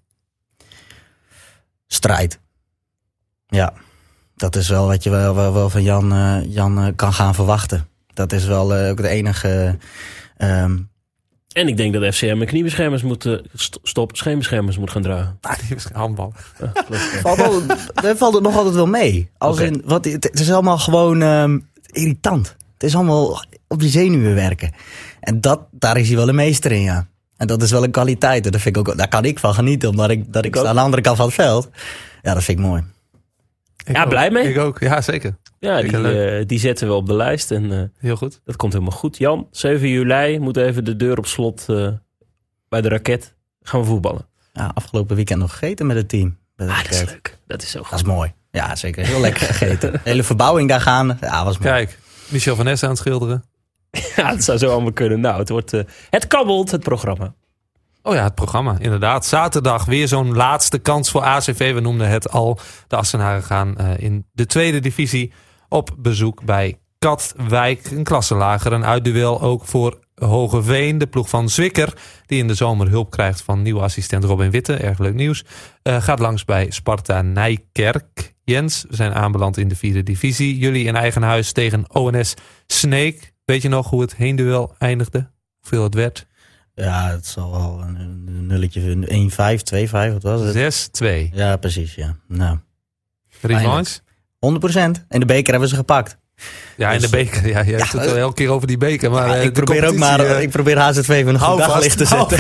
Strijd. Ja, dat is wel wat je wel van Jan kan gaan verwachten. Dat is wel ook de enige... En ik denk dat FCM een kniebeschermers moet scheenbeschermers moet gaan dragen. Handbal. Daar valt het nog altijd wel mee. Het is allemaal gewoon irritant. Het is allemaal op je zenuwen werken. En daar is hij wel een meester in, ja. En dat is wel een kwaliteit. En daar kan ik van genieten, omdat ik sta aan de andere kant van het veld. Ja, dat vind ik mooi. Blij mee? Ik ook, ja zeker. Ja, die zetten we op de lijst. En, heel goed. Dat komt helemaal goed. Jan, 7 juli moet even de deur op slot bij de raket. Gaan we voetballen. Ja, afgelopen weekend nog gegeten met het team. Dat is leuk. Dat is zo goed. Dat is mooi. Ja, zeker. Heel lekker gegeten. De hele verbouwing daar gaande. Ja, was mooi. Kijk, Michel van Essen aan het schilderen. Ja, het zou zo allemaal kunnen. Nou, het kabbelt, het programma. Oh ja, het programma, inderdaad. Zaterdag weer zo'n laatste kans voor ACV. We noemden het al. De Assenaren gaan in de tweede divisie op bezoek bij Katwijk. Een klasse lager. Een uitduel ook voor Hogeveen. De ploeg van Zwicker, die in de zomer hulp krijgt van nieuwe assistent Robin Witte. Erg leuk nieuws. Gaat langs bij Sparta Nijkerk. Jens, we zijn aanbeland in de vierde divisie. Jullie in eigen huis tegen ONS Sneek. Weet je nog hoe het heenduel eindigde? Hoeveel het werd? Ja, het zal wel een nulletje 1-5, 2-5, wat was het? 6-2. Ja, precies, ja. Nou. Revanche? 100%. En de beker hebben ze gepakt. Ja, in de beker. Ja, je hebt het wel elke keer over die beker. Maar ik probeer HZV even een goed daglicht te zetten.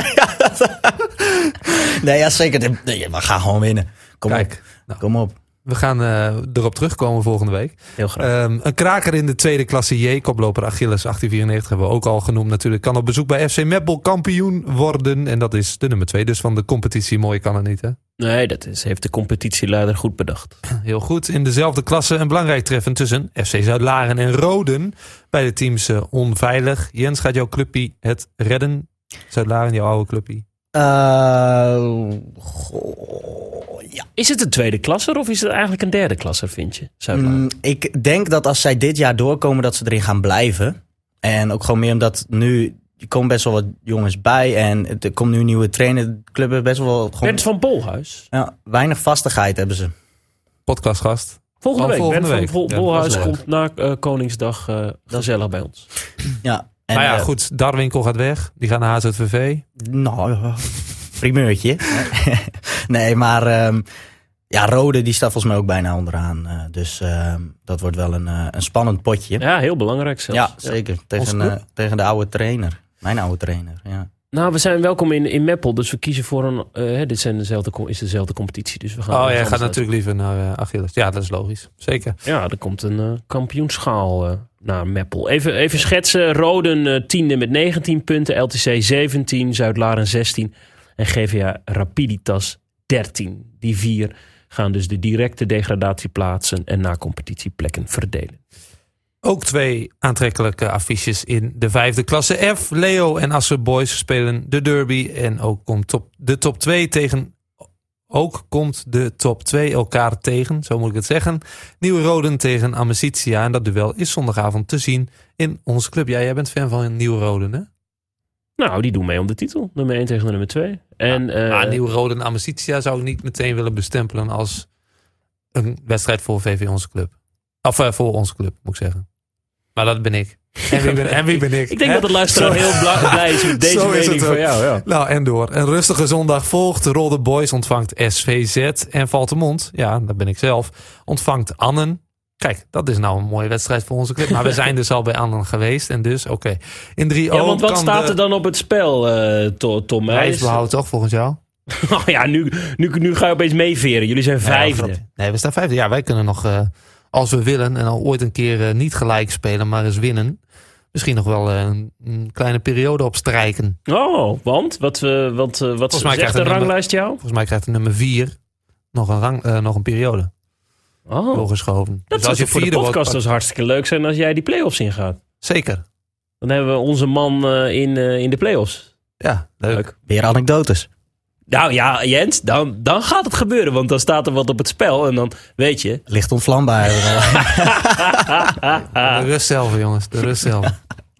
Nee, ja, zeker. We gaan gewoon winnen. Kom op. We gaan erop terugkomen volgende week. Heel graag. Een kraker in de tweede klasse J. Koploper Achilles 1894 hebben we ook al genoemd natuurlijk. Kan op bezoek bij FC Meppel kampioen worden. En dat is de nummer 2 dus van de competitie. Mooi kan het niet, hè? Nee, heeft de competitieleider goed bedacht. Heel goed. In dezelfde klasse een belangrijk treffen tussen FC Zuid-Laren en Roden. Bij de teams onveilig. Jens, gaat jouw clubpie het redden? Zuid-Laren, jouw oude clubpie? Ja. Is het een tweede klasser of is het eigenlijk een derde klasser, vind je? Ik denk dat als zij dit jaar doorkomen, dat ze erin gaan blijven. En ook gewoon meer omdat nu... Er komen best wel wat jongens bij en er komt nu een nieuwe trainer. De club heeft best wel... Bernd van Bolhuis. Ja, weinig vastigheid hebben ze. Podcastgast. Volgende week. Bernd van Bolhuis komt na Koningsdag gezellig bij ons. Ja. En, nou ja, goed. Darwinkel gaat weg. Die gaat naar HZVV. Nou, primeurtje. Nee, maar... Rode die staat volgens mij ook bijna onderaan. Dus dat wordt wel een spannend potje. Ja, heel belangrijk zelfs. Ja, zeker. Tegen de oude trainer. Mijn oude trainer, ja. Nou, we zijn welkom in Meppel. Dus we kiezen voor een... Dit is dezelfde competitie. Dus we gaan jij gaat natuurlijk liever naar Achilles. Ja, dat is logisch. Zeker. Ja, er komt een kampioenschaal naar Meppel. Even schetsen. Roden 10e met 19 punten. LTC 17. Zuid-Laren 16. En GVA Rapiditas 13. Die 4 gaan dus de directe degradatieplaatsen en na competitieplekken verdelen. Ook 2 aantrekkelijke affiches in de 5e klasse F. Leo en Assen Boys spelen de derby. En ook komt de top 2 elkaar tegen, zo moet ik het zeggen. Nieuwe Roden tegen Amicitia. En dat duel is zondagavond te zien in onze club. Ja, jij bent fan van Nieuwe Roden, hè? Nou, die doen mee om de titel. Nummer 1 tegen de nummer 2. En, Nieuwe Roden en Amicitia zou ik niet meteen willen bestempelen als een wedstrijd voor VV Onze Club. Of voor onze club, moet ik zeggen. Maar dat ben ik. En wie ben ik? Ik denk dat de luisteraar heel blij is met deze mening van jou. Ja. Nou, en door. Een rustige zondag volgt. Rolde Boys ontvangt SVZ. En Valtemont, ja, dat ben ik zelf, ontvangt Annen. Kijk, dat is nou een mooie wedstrijd voor onze club. Maar we zijn dus al bij Annen geweest. En dus, oké. In 3 want wat staat er dan op het spel, Tom? Prijsbehoud toch, volgens jou? Oh ja, nu ga je opeens meeveren. Jullie zijn 5e. Nee, we staan 5e. Ja, wij kunnen nog... als we willen en al ooit een keer niet gelijk spelen, maar eens winnen. Misschien nog wel een kleine periode opstrijken. Oh, want? Wat zegt de ranglijst jou? Volgens mij krijgt de nummer 4 nog een periode. Doorgeschoven. Dat dus zou voor de podcast dus hartstikke leuk zijn als jij die play-offs ingaat. Zeker. Dan hebben we onze man in de play-offs. Ja, leuk. Weer anekdotes. Nou ja, Jens, dan gaat het gebeuren. Want dan staat er wat op het spel. En dan weet je... Licht ontvlambaar. De rust zelf, jongens. De rust zelf.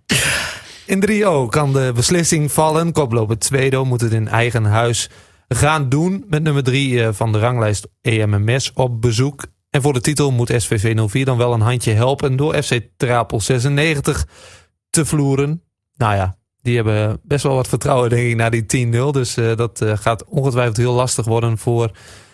In 3O kan de beslissing vallen. Koploper Tweedo moet het in eigen huis gaan doen. Met nummer 3 van de ranglijst EMMS op bezoek. En voor de titel moet SVV 04 dan wel een handje helpen door FC Trapel 96 te vloeren. Nou ja, die hebben best wel wat vertrouwen denk ik na die 10-0. Dus dat gaat ongetwijfeld heel lastig worden voor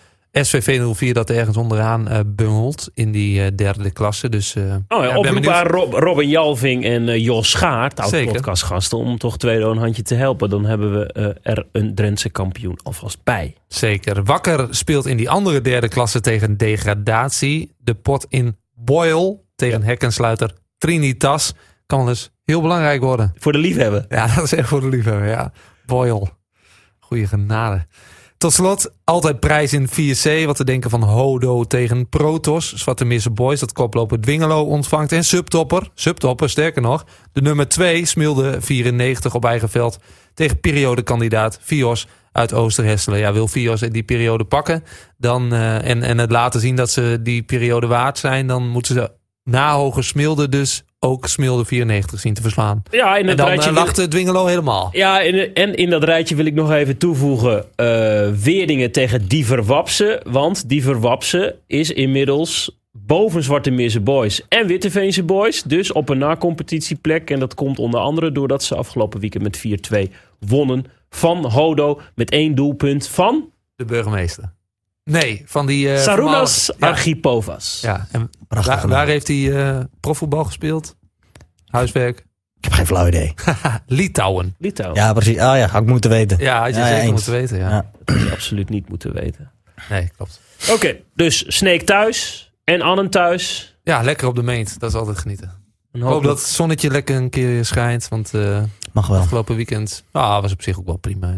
SVV 04 dat ergens onderaan bungelt in die derde klasse. Dus, oproep aan Robin Jalving en Jos Schaart, oud-podcastgasten, om toch Tweedo een handje te helpen. Dan hebben we er een Drentse kampioen alvast bij. Zeker. Wakker speelt in die andere derde klasse tegen degradatie. De pot in Boyle tegen hekkensluiter Trinitas kan wel eens heel belangrijk worden. Voor de liefhebber. Ja, dat is echt voor de liefhebber, ja. Boyle. Goeie genade. Tot slot, altijd prijs in 4C. Wat te denken van Hodo tegen Protos. Zwarte Misse Boys, dat koploper Dwingelo ontvangt. En Subtopper, sterker nog. De nummer 2 Smilde 94 op eigen veld. Tegen periodekandidaat Vios uit Oosterhesselen. Ja, wil Vios die periode pakken dan, en het laten zien dat ze die periode waard zijn. Dan moeten ze na Hoge Smilde dus ook Smilde 94 zien te verslaan. Ja, en dan lacht Dwingelo helemaal. Ja, en in dat rijtje wil ik nog even toevoegen Weerdingen tegen Diever Wapse. Want Diever Wapse is inmiddels boven Zwarte Meerse Boys en Witteveense Boys. Dus op een na-competitieplek. En dat komt onder andere doordat ze afgelopen weekend met 4-2 wonnen van Hodo. Met 1 doelpunt van... de burgemeester. Nee, van die... Sarunas Archipovas. Ja, en waar heeft hij profvoetbal gespeeld? Huiswerk? Ik heb geen flauw idee. Litouwen. Ja, precies. Oh ja, had ik moeten weten. Ja, had je zeker moeten weten. Ja. Dat had je absoluut niet moeten weten. Nee, klopt. Oké, dus Sneek thuis en Annen thuis. Ja, lekker op de meent. Dat is altijd genieten. Ik hoop dat het zonnetje lekker een keer schijnt. Want mag wel. Afgelopen weekend was op zich ook wel prima.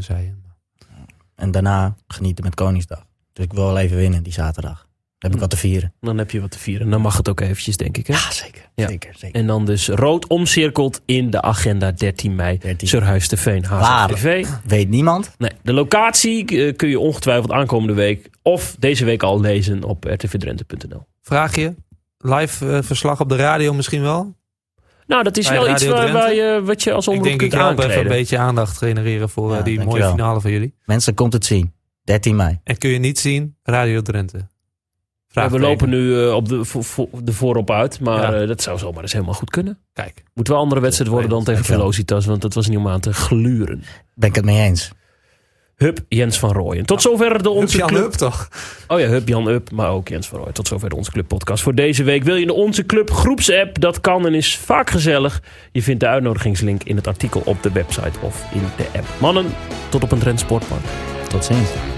En daarna genieten met Koningsdag. Dus ik wil wel even winnen die zaterdag. Dan heb ik wat te vieren. Dan heb je wat te vieren. Dan mag het ook eventjes, denk ik. Hè? Ja, zeker. Ja. Zeker. En dan dus rood omcirkeld in de agenda 13 mei. Surhuis te Veen, HZTV. Weet niemand. Nee, de locatie kun je ongetwijfeld aankomende week of deze week al lezen op rtvdrenthe.nl. Vraag je? Live verslag op de radio misschien wel? Nou, dat is wel iets wat je als omroep kunt aankleden. Ik denk ik even een beetje aandacht genereren voor die mooie finale van jullie. Mensen, komt het zien. 13 mei. En kun je niet zien, Radio Drenthe. We lopen nu op de voorop uit, maar dat zou zomaar eens helemaal goed kunnen. Kijk. Moet wel een andere wedstrijd worden dan tegen Velocitas, want dat was niet om aan te gluren. Ben ik het mee eens. Hup Jens van Rooyen. Tot zover de Onze Club. Club. Toch? Oh ja, Hup Jan Up, maar ook Jens van Rooyen. Tot zover de Onze Club podcast voor deze week. Wil je de Onze Club groepsapp? Dat kan en is vaak gezellig. Je vindt de uitnodigingslink in het artikel op de website of in de app. Mannen, tot op een Drenthe Sportpark. Tot ziens.